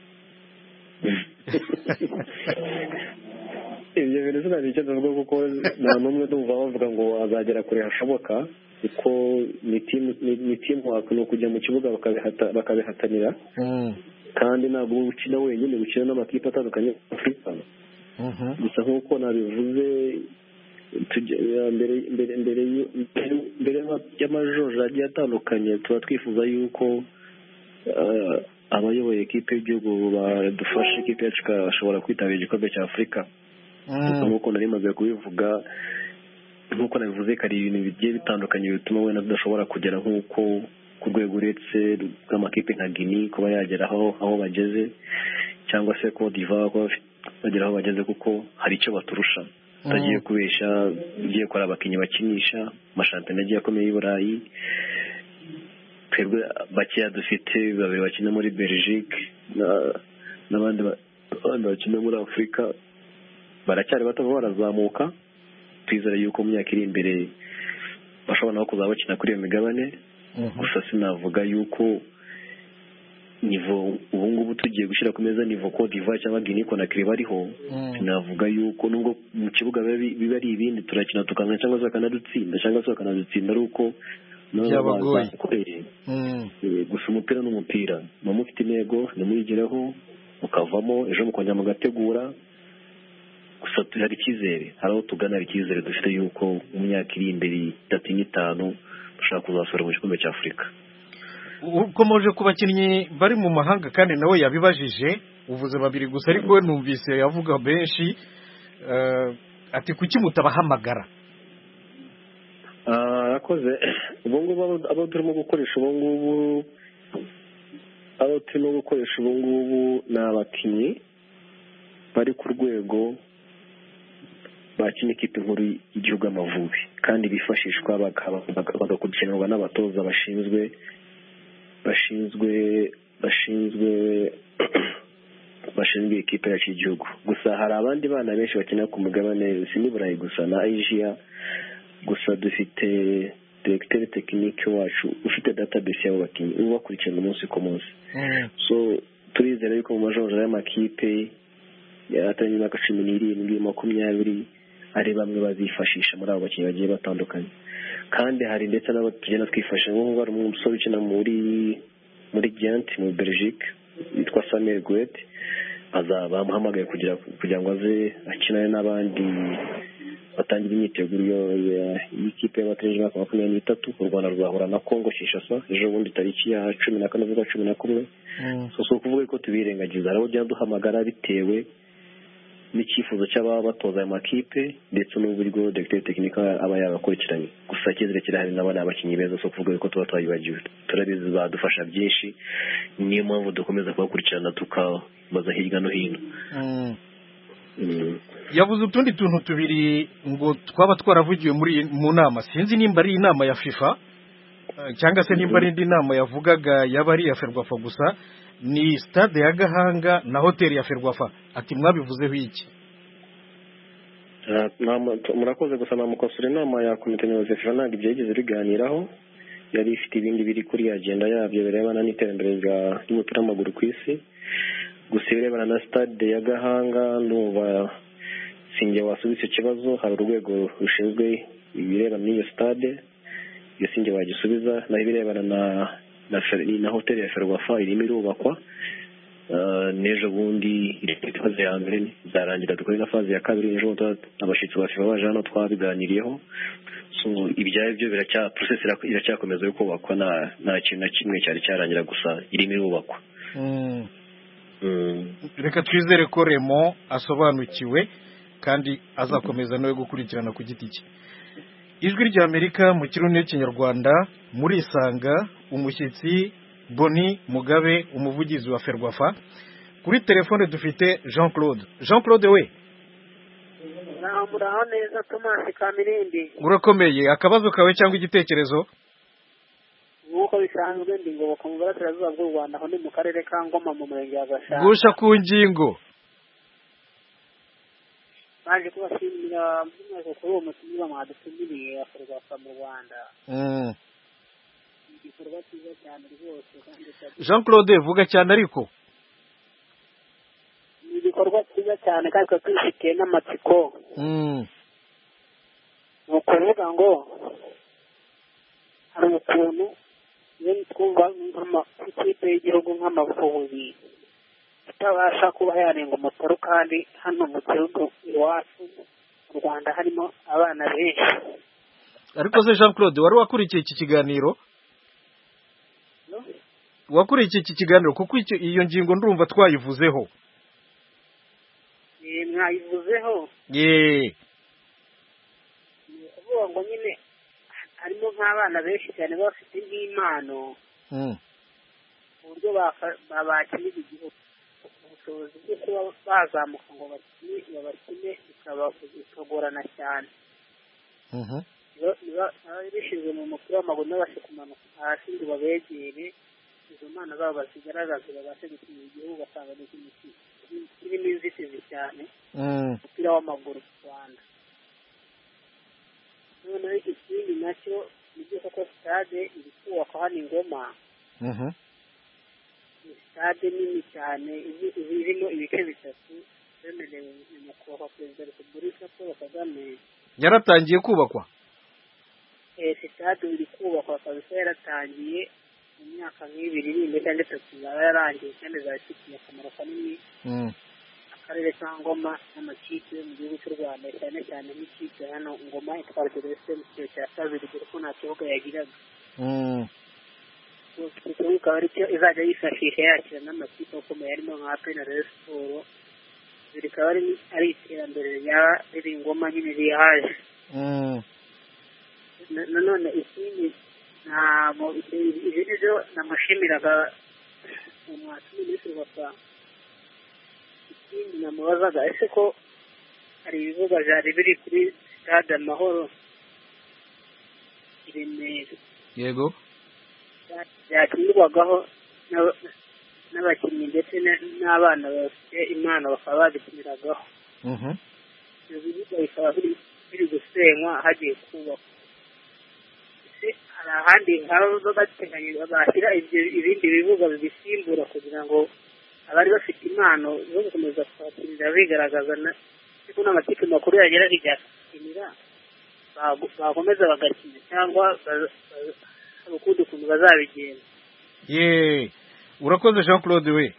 Ibyo bintu sinari icyo ndavuga kuko nta n'umwe ndumva bavuga ngo azagera kure hashoboka kuko ni timu ni timu no kujya mu kibuga bakabihatanira kandi ntabwo ukina wenyine ukina n'amakipe atandukanye Afurika. Gusa nk'uko nabivuze mbere mbere mbere mbere y'amajonjora agiye atandukanye tuba twifuza yuko abayoboye ekipe y'igihugu badufasha ekipe yacu ikashobora kwitabira igikombe cya Afurika. Nk'uko nari maze kubivuga nk'uko nabivuze kari ibintu bigiye bitandukanye bituma wenda tudashobora kugera nk'uko ku rwego uretse rw'amakipe nka Guinea kuba yagera aho aho bageze cyangwa se Cote d'Ivoire kuba bagera aho bageze kuko hari icyo baturusha. Tagiye kubesha giye kora abakinnyi bakinisha amashampiyona agiye akomeye y'u Burayi. Twebwe bakiya dufite babiri bakina muri Belgique n'abandi bakina muri Afurika baracyari bato barazamuka. Twizera yuko mu myaka iri imbere bashobora no kuzaba bakina kuri iyo migabane gusa sinavuga yuko nivo ubu ngubu tugiye gushyira ku meza nivo Cote d'Ivoire cyangwa Guinea Conakry bariho sinavuga yuko nubwo mu kibuga biba ari ibindi turakina tukangana cyangwa se bakanadutsinda cyangwa se bakanadutsinda ari uko byabagoye gusa umupira n'umupira muba mufite intego nimuyigeraho mukavamo ejo mukongera mugategura gusa hari icyizere hari aho tugana hari icyizere dufite yuko mu myaka iri imbere itatu n'itanu dushaka kuzasura mu gikombe cya Afurika. Ukomeje ku bakinnyi bari mu mahanga kandi nawe yabibajije uvuze babiri gusa ariko we numvise yavuga benshi ati kuki mutabahamagara arakoze ubu ngubu abo turimo gukoresha ubu ngubu abo turimo gukoresha ubu ngubu ni abakinnyi bari ku rwego bakina ikipe nkuru y'igihugu Amavubi kandi bifashishwa bagakurikiranwa n'abatoza bashinzwe bashinzwe bashinzwe bashinzwe ikipe yacu y'igihugu gusa hari abandi bana benshi bakina ku mugabane si n'Iburayi gusa na Asia gusa dufite directeur technique wacu ufite database y'abo bakinnyi ubakurikirana umunsi ku munsi so turizera yuko mu majonjora y'amakipe yaratanye imyaka cumi n'irindwi makumyabiri ari bamwe bazifashisha muri abo bakinnyi bagiye batandukanye kandi hari ndetse n'abo tugenda twifashisha nk'ubu hari umusore ukina muri muri Gent mu Belgique witwa Samuel Guet azaba bamuhamagaye kugira kugira ngo aze akinane n'abandi batangira imyiteguro y'ikipe y'abateje imyaka makumyabiri n'itatu u Rwanda rwahura na Congo Kinshasa ejo bundi tariki ya cumi na kane z'ukwa cumi na kumwe so so kuvuga ko tubirengagiza hari abo ugenda duhamagara bitewe n'icyifuzo cy'ababa batoza aya makipe ndetse n'uburyo directeur technique aba yabakurikiranye gusa icyizere kirahari n'abana abakinnyi beza so kuvuga ko tuba twayibagiwe turabizi badufasha byinshi niyo mpamvu dukomeza kubakurikirana tukabaza hirya no hino. Yavuze utundi tuntu tubiri ngo twaba twaravugiwe muri mu nama sinzi nimba ari inama ya FIFA cyangwa se nimba ari indi nama yavugaga yaba ari ya Ferwafa gusa ni stade ya Gahanga na hoteli ya Ferwafa ati mwabivuzeho iki? Murakoze gusa namukosora inama ya komite nyobozi FIFA ntabwo byigeze biganiraho yari ifite ibindi biri kuri agenda yabyo birebana n'iterambere ry'umupira w'amaguru ku isi gusa birebana na stade ya Gahanga ndumva sinjye wasubiza ikibazo hari urwego rushinzwe ibirebana n'iyo stade iyo sinjye wagisubiza naho ibirebana na na na hoteli ya Ferwafa irimo irubakwa n'ejo bundi faze ya mbere zarangira dukora na faze ya kabiri ejo abashitsi ba FIFA baje hano twabiganiriyeho so ibyaye byo biracya process iracyakomeza yuko bakwa na nta kintu na kimwe cyari cyarangira gusa irimo irubakwa. Reka twizere ko Remo asobanukiwe kandi azakomeza nawe gukurikirana ku giti cye. Ijwi rya Amerika mu kirundi n'ikinyarwanda muri Isanga umushyitsi Boni Mugabe umuvugizi wa Ferwafa kuri telefone dufite Jean Claude. Jean Claude we Muraho neza Thomas Kamirindi. Urakomeye akabazo kawe cyangwa igitekerezo? Nuko bisanzwe ndi ngo mu burasirazuba bw'u Rwanda aho ni mu karere ka Ngoma mu murenge wa Gashanda. Gusha ku ngingo. Baje kubashimira by'umwihariko kuri uwo mutumira mwadutumiriye ya Ferwafa mu Rwanda. Mm. Igikorwa cyiza cyane rwose kandi Jean Claude vuga cyane ariko. Ni igikorwa cyiza cyane kandi twifitiye n'amatsiko. Mm. Ni ukuvuga ngo hari ukuntu iyo twumva nk'amakipe y'igihugu nk'Amavubi tutabasha kuba yarenga umutaro kandi hano mu gihugu iwacu mu Rwanda harimo abana benshi. Ariko se Jean Claude wari wakurikiye iki kiganiro? No? Wakurikiye iki kiganiro kuko iyo ngingo ndumva twayivuzeho. Eh mwayivuzeho? Ye. Ni ukuvuga ngo nyine harimo nk'abana benshi cyane bafite impano. Mm. Uburyo babakinira igihugu ubushobozi bwo kuba bazamuka ngo bakine babakine bikagorana cyane. Mhm. Niba bishize mu mupira w'amaguru n'abashe kumanuka hasi ngo babegere izo mana zabo bazigaragaza babashe gukina igihugu basanga n'ikindi inzitizi cyane umupira w'amaguru mu Rwanda. noneho ikindi nacyo ni byo koko sitade iri kubakwa hano Ingoma. Ni sitade nini cyane irimo ibice bitatu bemerewe na nyakubahwa perezida wa repubulika Paul Kagame. Yaratangiye kubakwa? Eh, sitade iri kubakwa kabisa, yaratangiye mu myaka nk'ibiri n'indi cyangwa itatu yaba yarangiye kandi zafitiye akamaro kanini akarere ka Ngoma n'amakipe yo mu gihugu cy'u Rwanda, cyane cyane n'ikipe hano Ngoma itwara G S M mu kigero cya kabiri dore ko nta kibuga yagiraga. Iki ikaba ari cyo izajya yifashisha yakira n'amakipe akomeye arimo nka Apena Rayon Sport. Bikaba ari iterambere ryaba riri Ngoma nyine rihaje. Nanone ikindi ntabwo ibi nibyo namushimiraga umwasi minisitiri wa ikindi namubazaga ese ko hari ibibuga byari biri kuri stade Amahoro i Remera. Yego. Byakinirwagaho n'abakinnyi ndetse n'abana bafite impano bakaba babikiniragaho. Ibyo bibuga bikaba biri gusenywa hagiye kubakwa. Hari ahandi nk'abo bateganya bashyira ibindi bibuga bibisimbura kugira ngo abari bafite impano zo gukomeza kuhakinira bigaragaza ariko n'amakipe makuru yagera igakinira bakomeza bagakina cyangwa ukundi ukuntu bazabigenza. Ye urakoze Jean Claude we.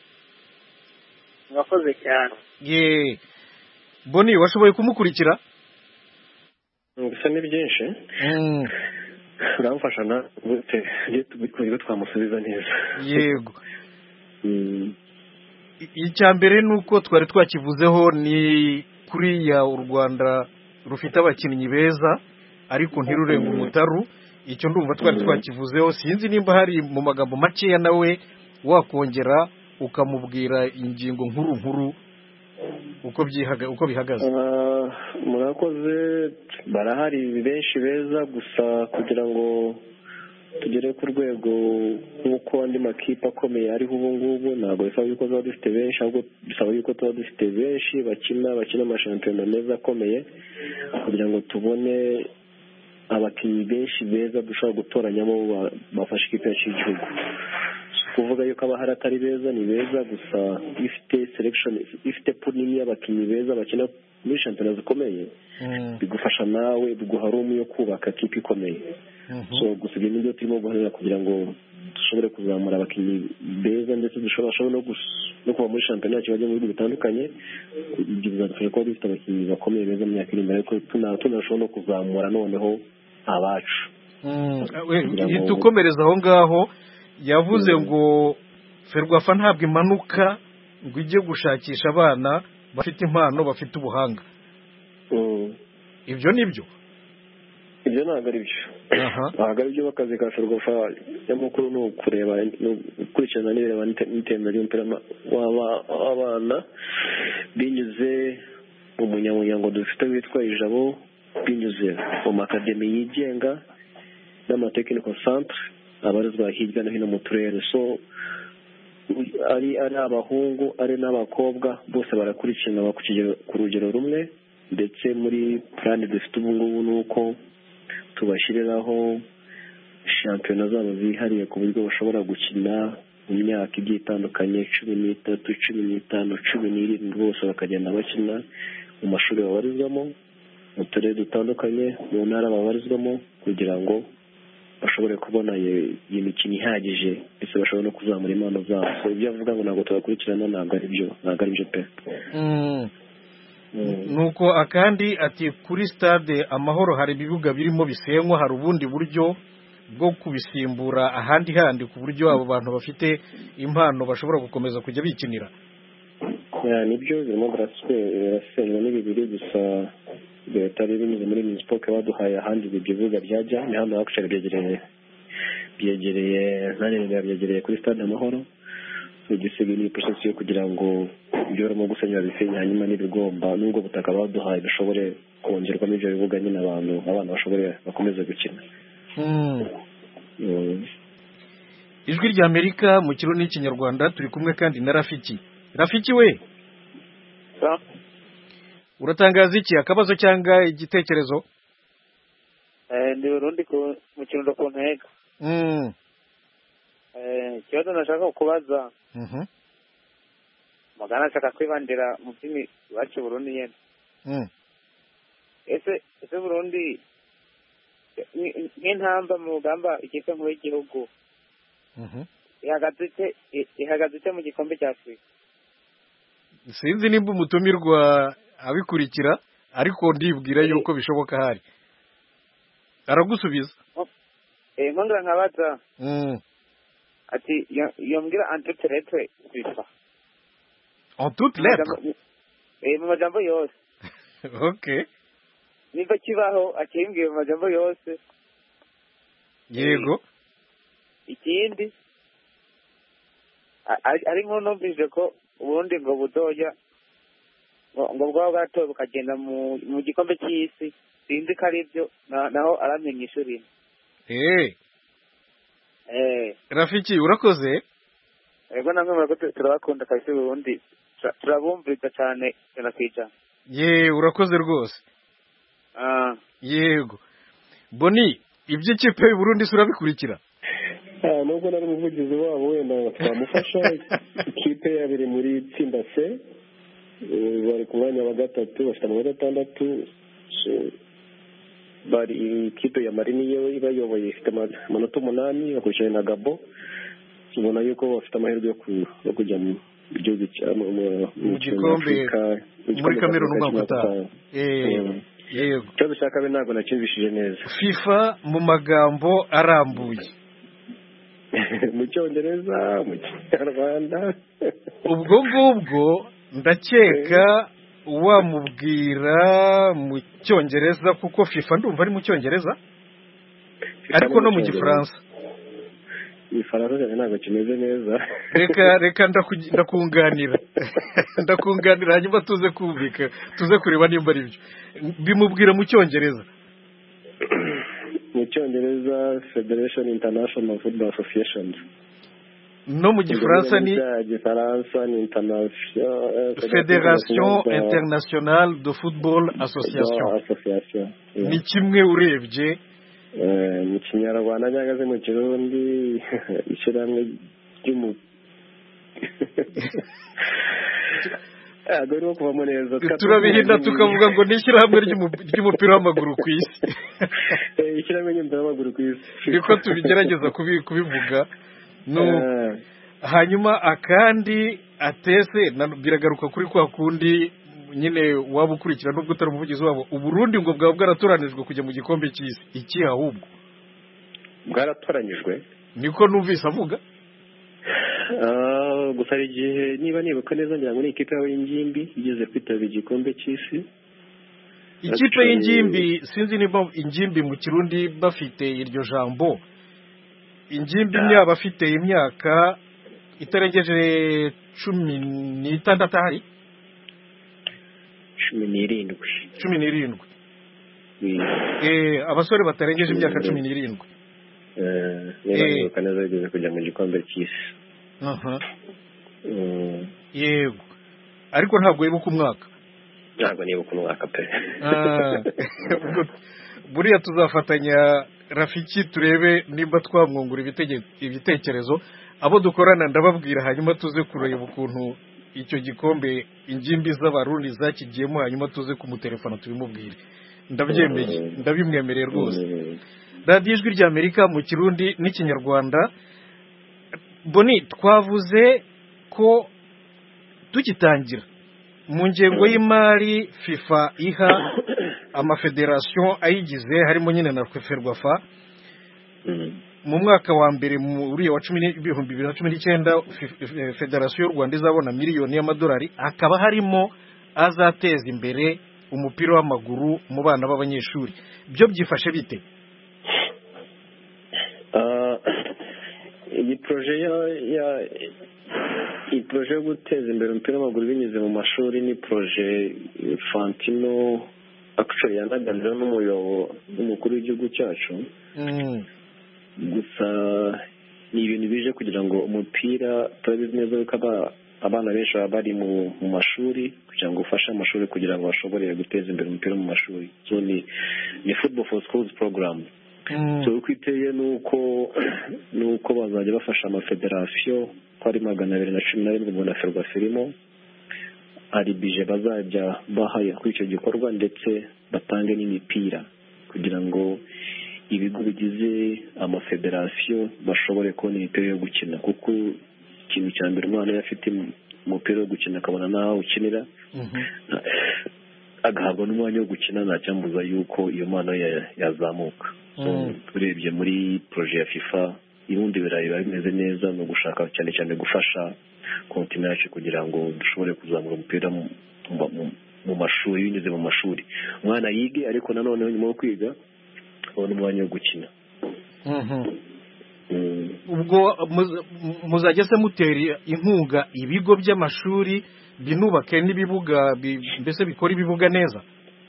Urakoze cyane. Ye Boni washoboye kumukurikira? Bisa ni byinshi. Uramfasha na gute gute twamusubiza neza. Yego. Icya mbere nuko twari twakivuzeho ni kuri ya u Rwanda rufite abakinnyi beza ariko ntirurenga umutaru. Icyo ndumva twari twakivuzeho, sinzi nimba hari mu magambo makeya nawe wakongera ukamubwira ingingo nkuru nkuru uko byihaga uko bihagaze. Murakoze, barahari benshi beza gusa kugira ngo tugere ku rwego nk'uko andi makipe akomeye ariho ubu ngubu ntabwo bisaba yuko tuba dufite benshi, ahubwo bisaba yuko tuba dufite benshi bakina bakina amashampiyona meza akomeye kugira ngo tubone abakinnyi benshi beza dushobora gutoranyamo bafashe ikipe yacu y'igihugu. Kuvuga yuko abahari atari beza, ni beza gusa ifite selection ifite pool nini y'abakinnyi beza bakina muri shampiyona zikomeye bigufasha nawe biguha room yo kubaka kipe ikomeye. So gusa ibyo nibyo turimo guharanira kugira ngo dushobore kuzamura abakinnyi beza ndetse dushobora no no kuba muri shampiyona yacu bajya mu bihugu bitandukanye. Ibyo bizadufasha kuba dufite abakinnyi bakomeye beza mu myaka iri imbere ariko tunashobora no kuzamura noneho abacu. Dukomereza aho ngaho. Yavuze ngo Ferwafa ntabwo imanuka ngo ijye gushakisha abana bafite impano bafite ubuhanga. Ibyo nibyo? Ibyo ntabwo ari byo. Ntabwo ari byo. Bakazi ka Ferwafa nyamukuru ni ukureba gukurikirana n'ibireba n'iterambere ry'umupira w'abana binyuze mu munyamuryango dufite witwa Ijabo, binyuze mu makademi yigenga n'amatekiniko centre abarizwa hirya no hino mu turere. So ari ari abahungu ari n'abakobwa bose barakurikirana ku rugero rumwe, ndetse muri plan dufite ubu ngubu ni uko tubashyiriraho shampiyona zabo zihariye ku buryo bashobora gukina mu myaka igiye itandukanye, cumi n'itatu cumi n'itanu cumi n'irindwi bose bakagenda bakina mu mashuri babarizwamo, mu turere dutandukanye, mu ntara babarizwamo, kugira ngo bashobore kubona iyi mikino ihagije ndetse bashobora no kuzamura impano zabo. So ibyo avuga ngo ntabwo tubakurikirana ntabwo ari byo ntabwo ari byo pe. Nuko akandi ati kuri stade Amahoro hari ibibuga birimo bisenywa, hari ubundi buryo bwo kubisimbura ahandi handi ku buryo abo bantu bafite impano bashobora gukomeza kujya bikinira? Nibyo birimo birasenywa ni bibiri gusa leta binyuze muri Minispoke baduhaye ahandi ibyo bibuga byajya ni hano hakushaka byegereye byegereye nane byegereye kuri stade Amahoro. Igisigaye ni process yo kugira ngo ibyo barimo gusenya bisenya hanyuma n'ibigomba n'ubwo butaka baduhaye bishobore kongerwamo ibyo bibuga nyine abantu abana bashobore bakomeza gukina. Ijwi rya Amerika mu Kirundi n'Ikinyarwanda turi kumwe kandi na Rafiki. Rafiki we, uratangaza iki, akabazo cyangwa igitekerezo? eh ndi Burundi ku mu Kirundo ku Ntega. Mm. Eh kibazo nashaka kubaza. Mhm. Magana nashaka kwibandira mu byimi bacu Burundi yene. Mm. Ese ese Burundi nk'intamba mu rugamba ikipe nkuru y'igihugu. Mhm. Ihagaze ihagaze mu gikombe cya Afrika. Sinzi nimba umutumirwa abikurikira ariko ndibwira yuko bishoboka hari. Aragusubiza. Eh nkongera nkabaza. Mm. Ati yombwira en toutes lettres FIFA. En toutes lettres. Eh mu majambo yose. Okay. Niba kibaho akimbwiye mu majambo yose. Yego. Ikindi ari nko numvise ko ubundi ngo budoya ngo bwaba bwatowe bukagenda mu gikombe cy'isi sinzi ko ari byo naho aramenya ishuri. Eh. Eh. Rafiki urakoze? Ego namwe murakoze turabakunda kabisa ubundi turabumviriza cyane cyane kwija. Ye urakoze rwose. Ah. Yego. Boni iby'ikipe y'u Burundi surabikurikira? Ah nubwo nari umuvugizi wabo wenda twamufasha ikipe yabiri muri tsinda C bari ku mwanya wa gatatu bafite amanota atandatu bari ikipe ya Marini yo ibayoboye ifite amanota umunani bakurikiranye na Gabo ubona yuko bafite amahirwe yo kujya mu gihugu mu gikombe muri Cameroon umwaka utaha. Eh yego. Cyo dushaka be ntabwo nacyumvishije neza. FIFA mu magambo arambuye. Mu Cyongereza mu Kinyarwanda ubwo ngubwo ndakeka wamubwira mu Cyongereza kuko FIFA ndumva ari mu Cyongereza ariko no mu Gifaransa. Ifaransa ntabwo kimeze neza. Reka reka ndakunganira ndakunganira hanyuma tuze kumvika tuze kureba nimba ari byo bimubwira mu Cyongereza. Mu Cyongereza Federation International Football Association. No mu Gifaransa ni Gifaransa ni International Federation Internationale de Football Association. Association. Ni kimwe urebye mu Kinyarwanda cyangwa se mu Kirundi ishyirahamwe ry'umu Agoro kuvamo neza turabihinda tukavuga ngo nishyirahamwe ry'umupira w'amaguru ku isi. Eh ishyirahamwe ry'umupira w'amaguru ku isi. Niko tubigerageza kubivuga. No hanyuma akandi atese biragaruka kuri kwa kundi nyine waba ukurikira nubwo utari umuvugizi wabo Uburundi ngo bwaba bwaratoranijwe kujya mu gikombe cy'isi iki ahubwo bwaratoranyijwe niko numvise avuga. Ah gusa igihe niba nibuka neza ngira ngo ni ikipe y'ingimbi igeze kwitabira igikombe cy'isi. Ikipe y'ingimbi sinzi niba ingimbi mu Kirundi bafite iryo jambo. Ingimbi ni abafite imyaka itarengeje cumi n'itandatu hari cumi n'irindwi cumi n'irindwi eh abasore batarengeje imyaka cumi n'irindwi eh niba kaneza igeze kujya mu gikombe cy'isi. Aha yego ariko ntabwo yibuka umwaka. Ntabwo nibuka umwaka pe. Buriya tuzafatanya Rafiki turebe nimba twamwungura ibitekerezo abo dukorana ndababwira hanyuma tuze kureba ukuntu icyo gikombe ingimbi z'abarundi zakigiyemo hanyuma tuze kumutelefona tubimubwire. Ndabyemeye ndabimwemereye rwose. Radio Ijwi rya Amerika mu Kirundi n'Ikinyarwanda. Boni twavuze ko tugitangira mu ngengo y'imari FIFA iha amafederation ayigize harimo nyine na Ferwafa mu mwaka wa mbere muri wa cumi n'ibihumbi bibiri na cumi n'icyenda Federation y'u Rwanda izabona miliyoni y'amadolari akaba harimo azateza imbere umupira w'amaguru mu bana b'abanyeshuri. Byo byifashe bite? Iyi projet ya iyi projet yo guteza imbere umupira w'amaguru binyuze mu mashuri ni projet Fantino actually yanaganira n'umuyobo n'umukuru w'igihugu cyacu. Gusa ni ibintu bije kugira ngo umupira turabizi neza yuko abana benshi baba bari mu mashuri kugira ngo ufashe amashuri kugira ngo bashobore guteza imbere umupira mu mashuri. So ni ni football for schools program. So uko iteye nuko nuko bazajya bafasha amafederasiyo ko ari magana abiri na cumi na rimwe na Ferwafa irimo, hari bije bazajya bahaya kuri icyo gikorwa ndetse batange n'imipira kugira ngo ibigo bigize amafederasiyo bashobore kubona imipira yo gukina, kuko ikintu cya mbere umwana iyo afite umupira wo gukina akabona n'aho ukinira agahabwa n'umwanya wo gukina ntacyambuza yuko iyo mpano yazamuka. Turebye muri proje ya FIFA ibundi birayi biba bimeze neza, no gushaka cyane cyane gufasha kontinent yacu kugira ngo dushobore kuzamura umupira mu mashuri binyuze mu mashuri, umwana yige ariko nanone nyuma yo kwiga abona umwanya wo gukina. Ubwo muzajya se mutera inkunga ibigo by'amashuri binubake n'ibibuga mbese bikora ibibuga neza?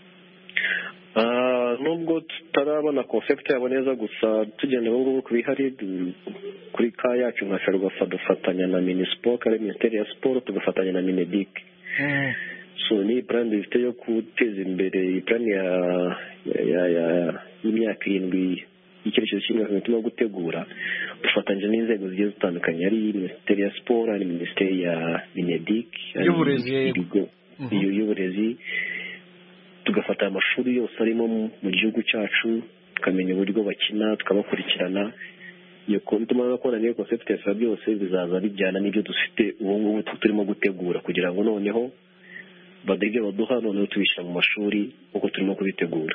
Nubwo tutarabona concept yabo neza, gusa tugenda ubu ngubu ku bihari kuri ka yacu nka Ferwafa dufatanya na Minispoc ari Minisiteri ya Siporo, tugafatanya na Mineduc. So ni plan dufite yo guteza imbere plan ya ya ya y'imyaka irindwi y'icyerekezo kimwe turimo gutegura, dufatanyije n'inzego zigiye zitandukanye ari Minisiteri ya Siporo, ari Minisiteri ya Mineduc, y'uburezi iyo y'uburezi, tugafata amashuri yose arimo mu gihugu cyacu tukamenya uburyo bakina tukabakurikirana. Iyo tumara kubona niyo concept ya byose bizaza bijyana n'ibyo dufite ubu ngubu turimo gutegura kugira ngo noneho badege baduha noneho tubishyira mu mashuri uko turimo kubitegura.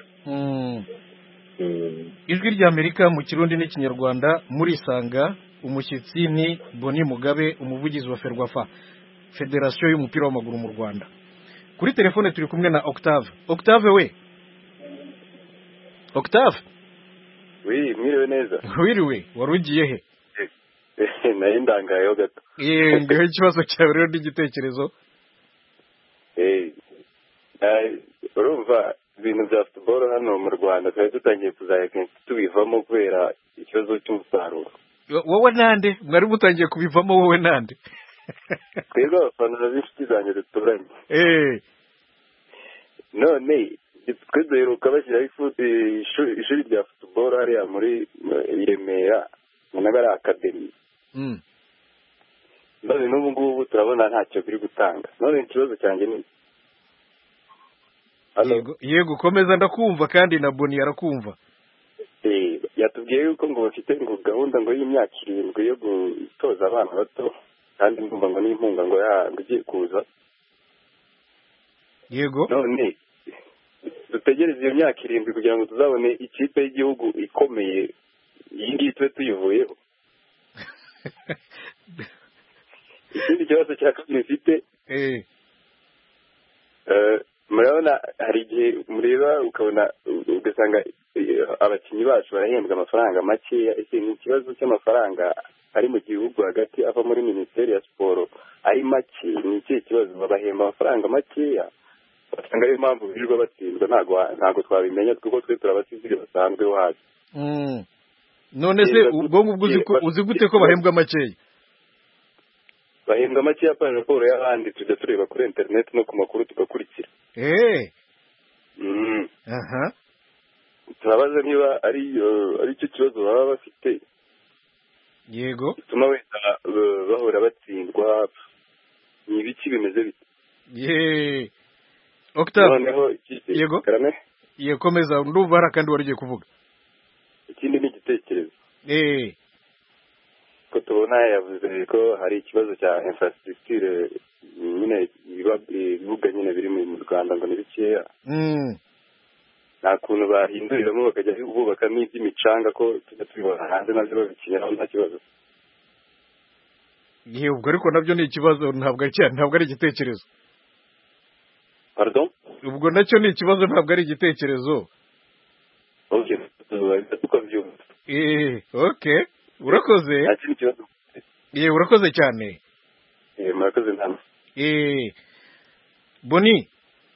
Ijwi rya Amerika mu Kirundi n'Ikinyarwanda murisanga. Umushyitsi ni Boni Mugabe, umuvugizi wa Ferwafa, Federasiyo y'umupira w'amaguru mu Rwanda. Kuri telefone turi kumwe na Octave. Octave we Octave Oui, mwiriwe neza. Wiriwe, warugiye he? Nayo ndangayeho gato. Eh, ngeho ikibazo cyawe rero n'igitekerezo. Eh, urumva ibintu bya football hano mu Rwanda twari dutangiye kuzajya tubivamo kubera ikibazo cy'umusaruro. Wowe nande? Mwari mutangiye kubivamo wowe nande? Twebwe abafana b'inshuti zanjye duturanye. Eh. None twe duheruka bashyiraho ishuri rya football hariya muri Remera muri akademi. Mm. None n'ubu ngubu turabona ntacyo biri gutanga. None ikibazo cyanjye ni Yego, yego komeza ndakumva kandi na Boni yarakumva. Eh, yatubwiye yuko ngo bafite ngo gahunda ngo y'imyaka irindwi yo gutoza abana bato kandi ngumva ngo n'impunga ngo yagiye kuza. Yego. None dutegereze iyo myaka irindwi kugira ngo tuzabone ikipe y'igihugu ikomeye iyi ngiyi tube tuyivuyeho. Ikindi kibazo cya kabiri mfite eh murabona hari igihe mureba ukabona ugasanga abakinnyi bacu barahembwa amafaranga makeya. Ese ni ikibazo cy'amafaranga ari mu gihugu hagati ava muri Minisiteri ya Siporo ari make? Ni ikihe kibazo? Babahemba amafaranga makeya basanga ariyo mpamvu birirwa batsindwa? Ntabwo twabimenya kuko twe turabasivili basanzwe wacu. None se ubwo ngubwo uzi gute ko bahembwa makeya? Bahembwa makeya pa raporo y'abandi tujya tureba kuri internet no ku makuru tugakurikira. Eh. Mm. Aha. Turabaza niba ari ari cyo kibazo baba bafite. Yego. Tuma wenda bahora batsindwa. Ni ibiki bimeze bite? Ye. Octave. Yego. Karame. Ye komeza ndumva hari kandi warigiye kuvuga. Ikindi ni igitekerezo. Eh. Ko tubona yavuze ko hari ikibazo cya infrastructure nyine ibibuga nyine biri mu Rwanda ngo ni bikeya. Mm. Nta kuntu bahinduriramo bakajya bubaka n'iby'imicanga ko tujya tubibona hanze nabyo babikiniraho nta kibazo. Ye ubwo ariko nabyo ni ikibazo, ntabwo ari cyane, ntabwo ari igitekerezo. Pardon? Ubwo nacyo ni ikibazo, ntabwo ari igitekerezo. Okay, tuko byumva. Eh, okay. Urakoze. Ati ni kibazo. Ye urakoze cyane. Eh, murakoze ntamwe. Eh. Boni.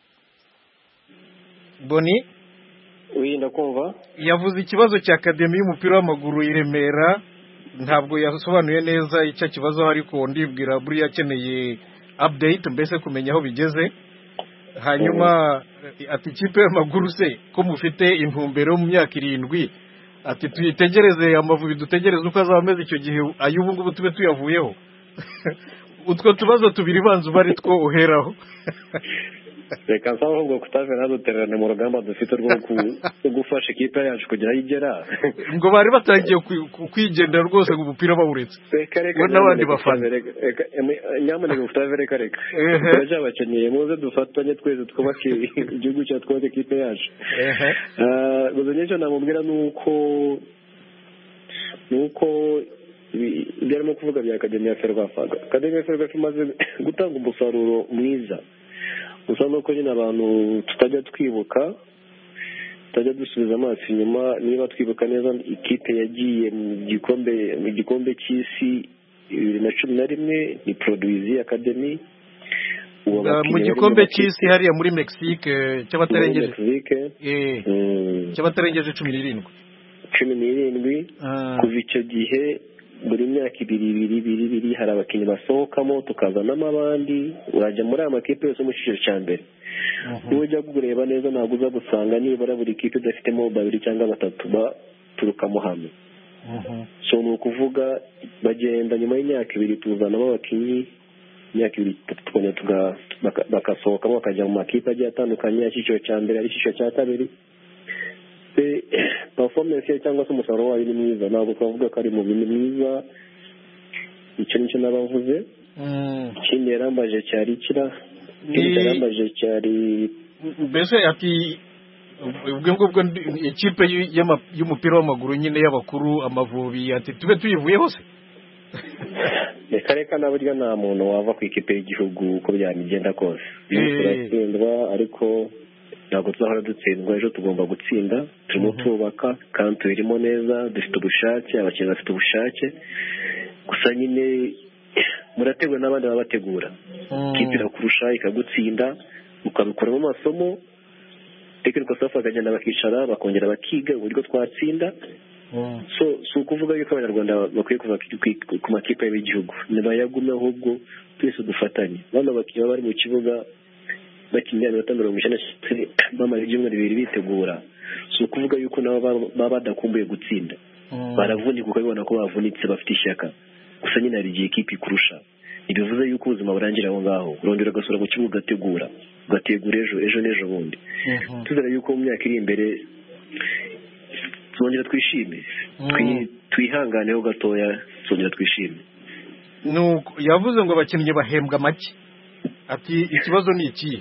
Boni. Oui, ndakumva. Yavuze ikibazo cya Academy y'umupira w'amaguru i Remera ntabwo yasobanuye neza icyo kibazo ariko ndibwira buriya akeneye update mbese kumenya aho bigeze hanyuma ati ikipe y'amaguru se ko mufite intumbero mu myaka irindwi ati tuyitegereze Amavubi dutegereze uko azaba ameze icyo gihe ay'ubu ngubu tube tuyavuyeho utwo tubazo tubiri banza ubari two uheraho reka nsaba ahubwo kutave nadutererane mu rugamba dufite rwo gufasha ikipe yacu kugira aho igera ngo bari batangiye kwigendera rwose ngo umupira bawuretse we n'abandi bafana nyamuneka kutave reka reka turacyabakeneye muze dufatanye twese twubake igihugu cyacu twubake ikipe yacu gusa n'icyo namubwira ni uko ni uko ibyo arimo kuvuga bya akademi ya ferwafa akademi ya ferwafa imaze gutanga umusaruro mwiza gusa nuko nyine abantu tutajya twibuka tutajya dusubiza amaso inyuma niba twibuka neza ikipe yagiye mu gikombe mu gikombe cy'isi bibiri na cumi na rimwe ni Produizi Academy mu gikombe cy'isi hariya muri Mexique cy'abatarengeje cy'abatarengeje cumi n'irindwi cumi n'irindwi kuva icyo gihe buri myaka ibiri ibiri ibiri ibiri hari abakinnyi basohokamo tukazanamo abandi urajya muri aya makipe yose mu cyiciro cya mbere niba ujya kureba neza ntabwo uza gusanga nibura buri kipe idafitemo babiri cyangwa batatu baturukamo hamwe so ni ukuvuga bagenda nyuma y'imyaka ibiri tuzanamo abakinnyi imyaka ibiri tukongera bagasohokamo bakajya mu makipe agiye atandukanye ya cyiciro cya mbere ari icyiciro cya kabiri performance cyangwa se umusaruro wayo ni mwiza ntabwo twavuga ko ari mu bintu mwiza icyo nicyo nabavuze ikindi yarambaje cyari kira ikindi yarambaje cyari mbese ati ubwo ngubwo ikipe y'umupira w'amaguru nyine y'abakuru Amavubi ati tube tuyivuyeho se reka reka na burya nta muntu wava ku ikipe y'igihugu uko byamigenda kose turatsindwa ariko ntabwo tuzahora dutsindwa ejo tugomba gutsinda turimo tubaka kandi tubirimo neza dufite ubushake abakinnyi bafite ubushake gusa nyine murategura n'abandi baba bategura ikipe irakurusha ikagutsinda ukabikuramo amasomo tekiniko staff bakagenda bakicara bakongera bakiga uburyo twatsinda so si ukuvuga yuko abanyarwanda bakwiye kuva ku makipe y'igihugu ntibayagume ahubwo twese dufatanye bano bakinnyi bari mu kibuga bakinira iminota mirongo icyenda bamara ibyumweru bibiri bitegura si ukuvuga yuko nabo baba badakumbuye gutsinda baravunika ukabibona ko bavunitse bafite ishyaka gusa nyine hari igihe ikipe ikurusha ntibivuze yuko ubuzima burangira aho ngaho urongera ugasura mu kibuga ugategura ugategura ejo ejo n'ejo bundi tuzera yuko mu myaka iri imbere tuzongera twishime twihanganeho gatoya tuzongera twishime yavuze ngo abakinnyi bahembwa make ati ikibazo ni iki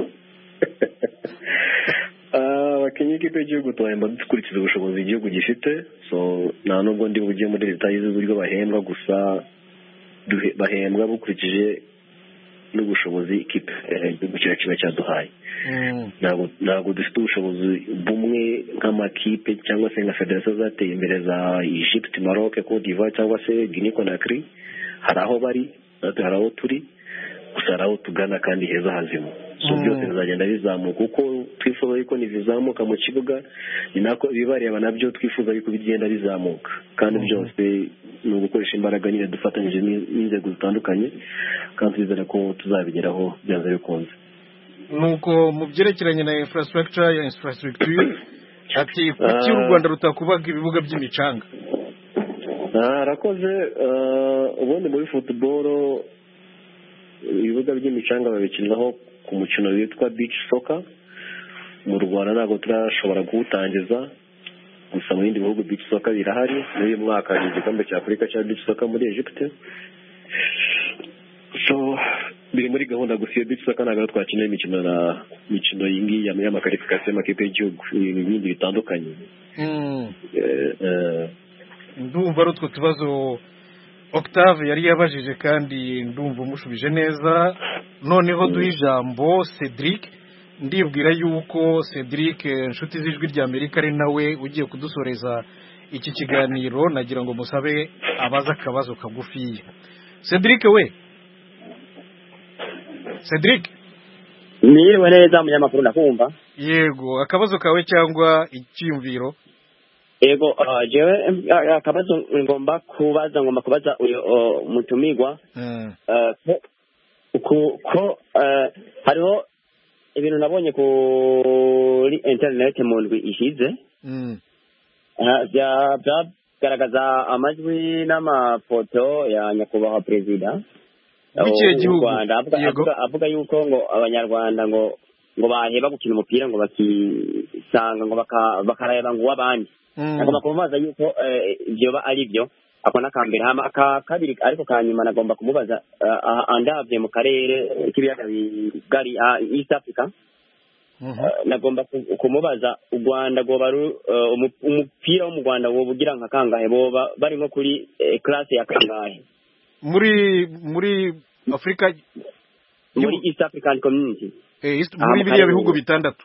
abakinnyi b'ikipe y'igihugu tuhemba dukurikiza ubushobozi igihugu gifite so nta nubwo ndi bujye muri leta y'uburyo bahembwa gusa bahembwa bukurikije n'ubushobozi ikipe igihugu cyacu kiba cyaduhaye ntabwo dufite ubushobozi bumwe nk'amakipe cyangwa se nka federasiyo zateye imbere za Egypt Maroc Cote d'Ivoire cyangwa se Guinea Conakry hari aho bari natwe hari aho turi gusa hari aho tugana kandi heza hazima so byose bizagenda bizamuka kuko twifuza yuko nibizamuka mu kibuga ni nako ibibareba nabyo twifuza yuko bigenda bizamuka kandi byose ni ugukoresha imbaraga nyine dufatanyije n'inzego zitandukanye kandi twizera ko tuzabigeraho byanze bikunze nuko mu byerekeranye na infrastructure ya infrastructure ati kuki u Rwanda rutakubaga ibibuga by'imicanga arakoze ubundi muri football ibibuga by'imicanga babikiniraho ku mukino witwa beach soccer mu Rwanda ntabwo turashobora kuwutangiza gusa mu bindi bihugu beach soccer birahari n'uyu mwaka hari igikombe cya Afurika cya beach soccer muri Egypt so biri muri gahunda gusa iyo beach soccer ntabwo twakinira imikino na mikino y'ingiyi y'amakarifikasiyo y'amakipe y'igihugu ibindi bitandukanye ndumva ari utwo tubazo Octave yari yabajije kandi ndumva umushubije neza noneho duha ijambo Cedric ndibwira yuko Cedric inshuti z'ijwi rya Amerika ari nawe ugiye kudusoreza iki kiganiro nagira ngo musabe abaza akabazo kagufiya Cedric we Cedric Mwiriwe neza munyamakuru ndakumva yego akabazo kawe cyangwa icyumviro Ego jewe akabazo ngomba kubaza ngomba kubaza uyo mutumigwa ko ko hariho ibintu nabonye kuri internet mu ndwi ishize bya byagaragaza amajwi n'amafoto ya nyakubahwa perezida w'u Rwanda avuga yuko ngo abanyarwanda ngo ngo baheba gukina umupira ngo bakisanga ngo bakareba ngo w'abandi nagomba kumubaza yuko ibyo ba ari byo ako nakambere hama aka kabiri ariko kanyuma nagomba kumubaza andavye mu karere k'ibiyaga bigari East Africa nagomba kumubaza u Rwanda go baru umupira wo mu Rwanda wo bugira nka kangahe bo bari nko kuri class ya kangahe muri muri Afrika muri East African Community eh muri biriya bihugu bitandatu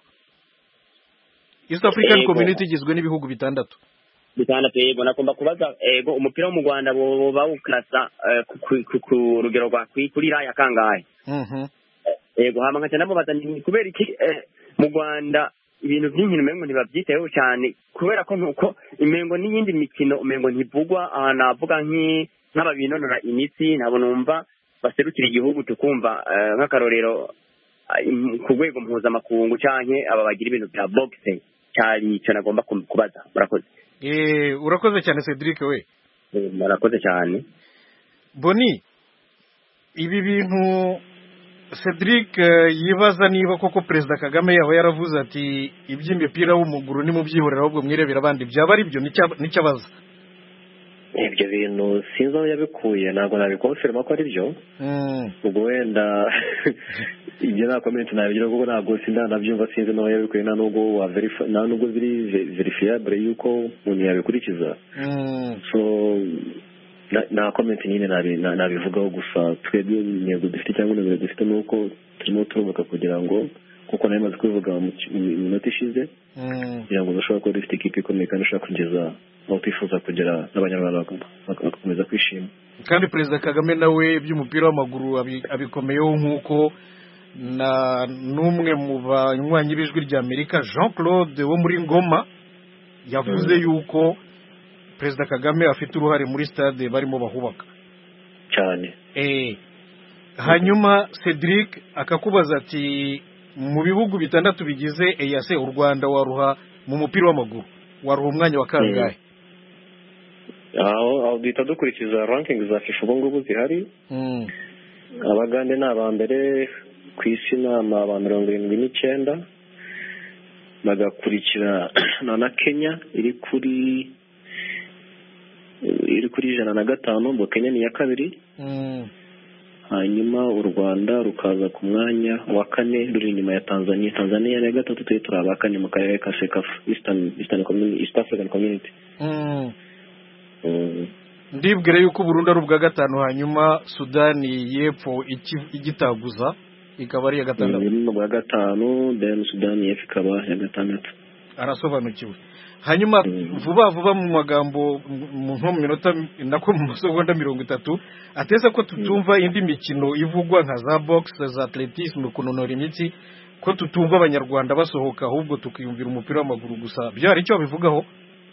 East African Community igizwe n'ibihugu bitandatu bitandatu yego nakomba kubaza ego umupira wo mu Rwanda bo bawuklasa ku rugero rwa kuri raya kangahe mhm ego hama nkaca ndamubaza ni kubera iki mu Rwanda ibintu by'inkino mengo ntibabyiteho cyane kubera ko nuko imengo n'iyindi mikino umengo ntivugwa navuga nk'i nk'ababinonora imitsi nabo numva baserukira igihugu tukumva nk'akarorero ku rwego mpuzamakungu canke aba bagira ibintu bya boxing cyari cyo nagomba kubaza murakoze eh urakoze cyane Cedric we murakoze cyane Boni ibi bintu Cedric yibaza niba koko Perezida Kagame yaba yaravuze ati iby'imipira w'umuguru ni mu byihorera ahubwo mwirebera abandi byaba ari byo nicyabaza ibyo bintu sinzi aho yabikuye ntabwo nabikonfirma ko ari byo ubwo wenda ibyo nta comment nabigira kuko ntabwo sindanabyumva sinzi naho yabikuye nta nubwo wa verify nta nubwo biri verifiable yuko umuntu yabikurikiza so nta comment nyine nabivugaho gusa twebwe intego dufite cyangwa intego dufite nuko turimo turubuka kugira ngo kuko nayo maze kubivuga mu minota ishize kugira ngo dushobora kuba dufite ikipe ikomeye kandi ushobora kugeza aho twifuza kugera n'abanyarwanda bagakomeza kwishima kandi Perezida Kagame nawe by'umupira w'amaguru abikomeyeho nk'uko na n'umwe mu banywanyi b'ijwi rya Amerika Jean Claude wo muri Ngoma yavuze yuko Perezida Kagame afite uruhare muri stade barimo bahubaka cyane eh hanyuma Cedric akakubaza ati mu bihugu bitandatu bigize E A C u Rwanda waruha mu mupira w'amaguru waruha umwanya wa kangahe aho aho bita dukurikiza ranking za FIFA ubu ngubu zihari abagande ni aba mbere ku isi nama aba mirongo irindwi n'icyenda bagakurikira na Kenya iri kuri iri kuri ijana na gatanu ngo Kenya ni iya kabiri hanyuma u Rwanda rukaza ku mwanya wa kane ruri inyuma ya Tanzania Tanzania ni gatatu turi turaba kane mu karere ka CECAF Eastern Eastern Community East African Community ndibwira yuko Burundi ari ubwa gatanu hanyuma Sudani y'Epfo igitaguza ikaba ari ya gatandatu mu bwa gatanu then Sudani y'Epfo ikaba ya gatandatu arasobanukiwe hanyuma vuba vuba mu magambo mu minota nako mu masegonda mirongo itatu ateza ko tutumva indi mikino ivugwa nka za box za atletisme kunonora imitsi ko tutumva abanyarwanda basohoka ahubwo tukiyumvira umupira w'amaguru gusa byo hari icyo bivugaho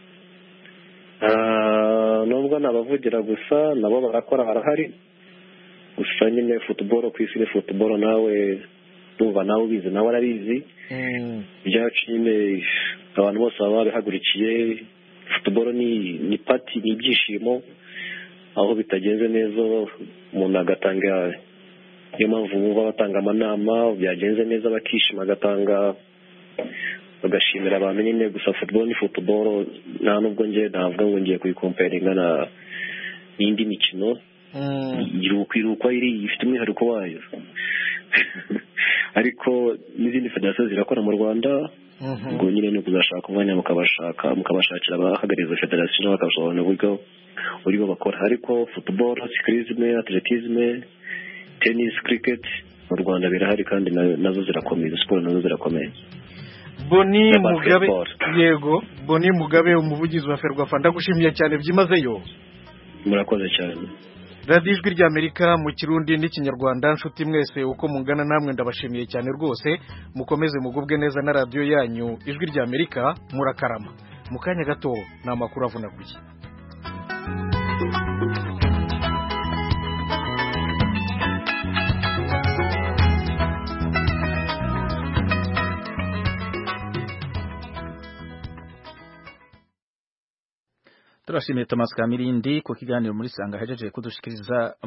ah nubwo nabavugira gusa nabo barakora harahari gusa nyine football ku isi football nawe tuva nawe bize nawe arabizi byacu nyine abantu bose baba bihagurikiye football ni ni party ni ibyishimo aho bitagenze neza umuntu agatanga niyo mpamvu bumva batanga amanama byagenze neza bakishima agatanga bagashimira abantu nyine gusa football ni football nta nubwo ngiye navuga ngo ngiye kuyikomparinga na n'indi mikino irukwiruka iri ifite umwihariko wayo ariko n'izindi federasiyo zirakora mu Rwanda ngo nyine no kuzashaka umwanya mukabashaka mukabashakira abahagarariza federasiyo bakabashobora uburyo uribo bakora ariko football cyclisme atletisme tennis cricket mu Rwanda birahari kandi nazo zirakomeye sport nazo zirakomeye Boni Mugabe yego Boni Mugabe umuvugizi wa Ferwafa ndagushimiye cyane byimazeyo murakoze cyane Radio Ijwi rya Amerika mu Kirundi n'ikinyarwanda nshuti mwese uko mungana namwe ndabashimiye cyane rwose mukomeze mugubwe neza na radio yanyu Ijwi rya Amerika murakarama mu kanya gato ni amakuru avunaguye. Turashimiye Thomas Kamirindi ku kiganiro muri Sanga hejeje kudushikiriza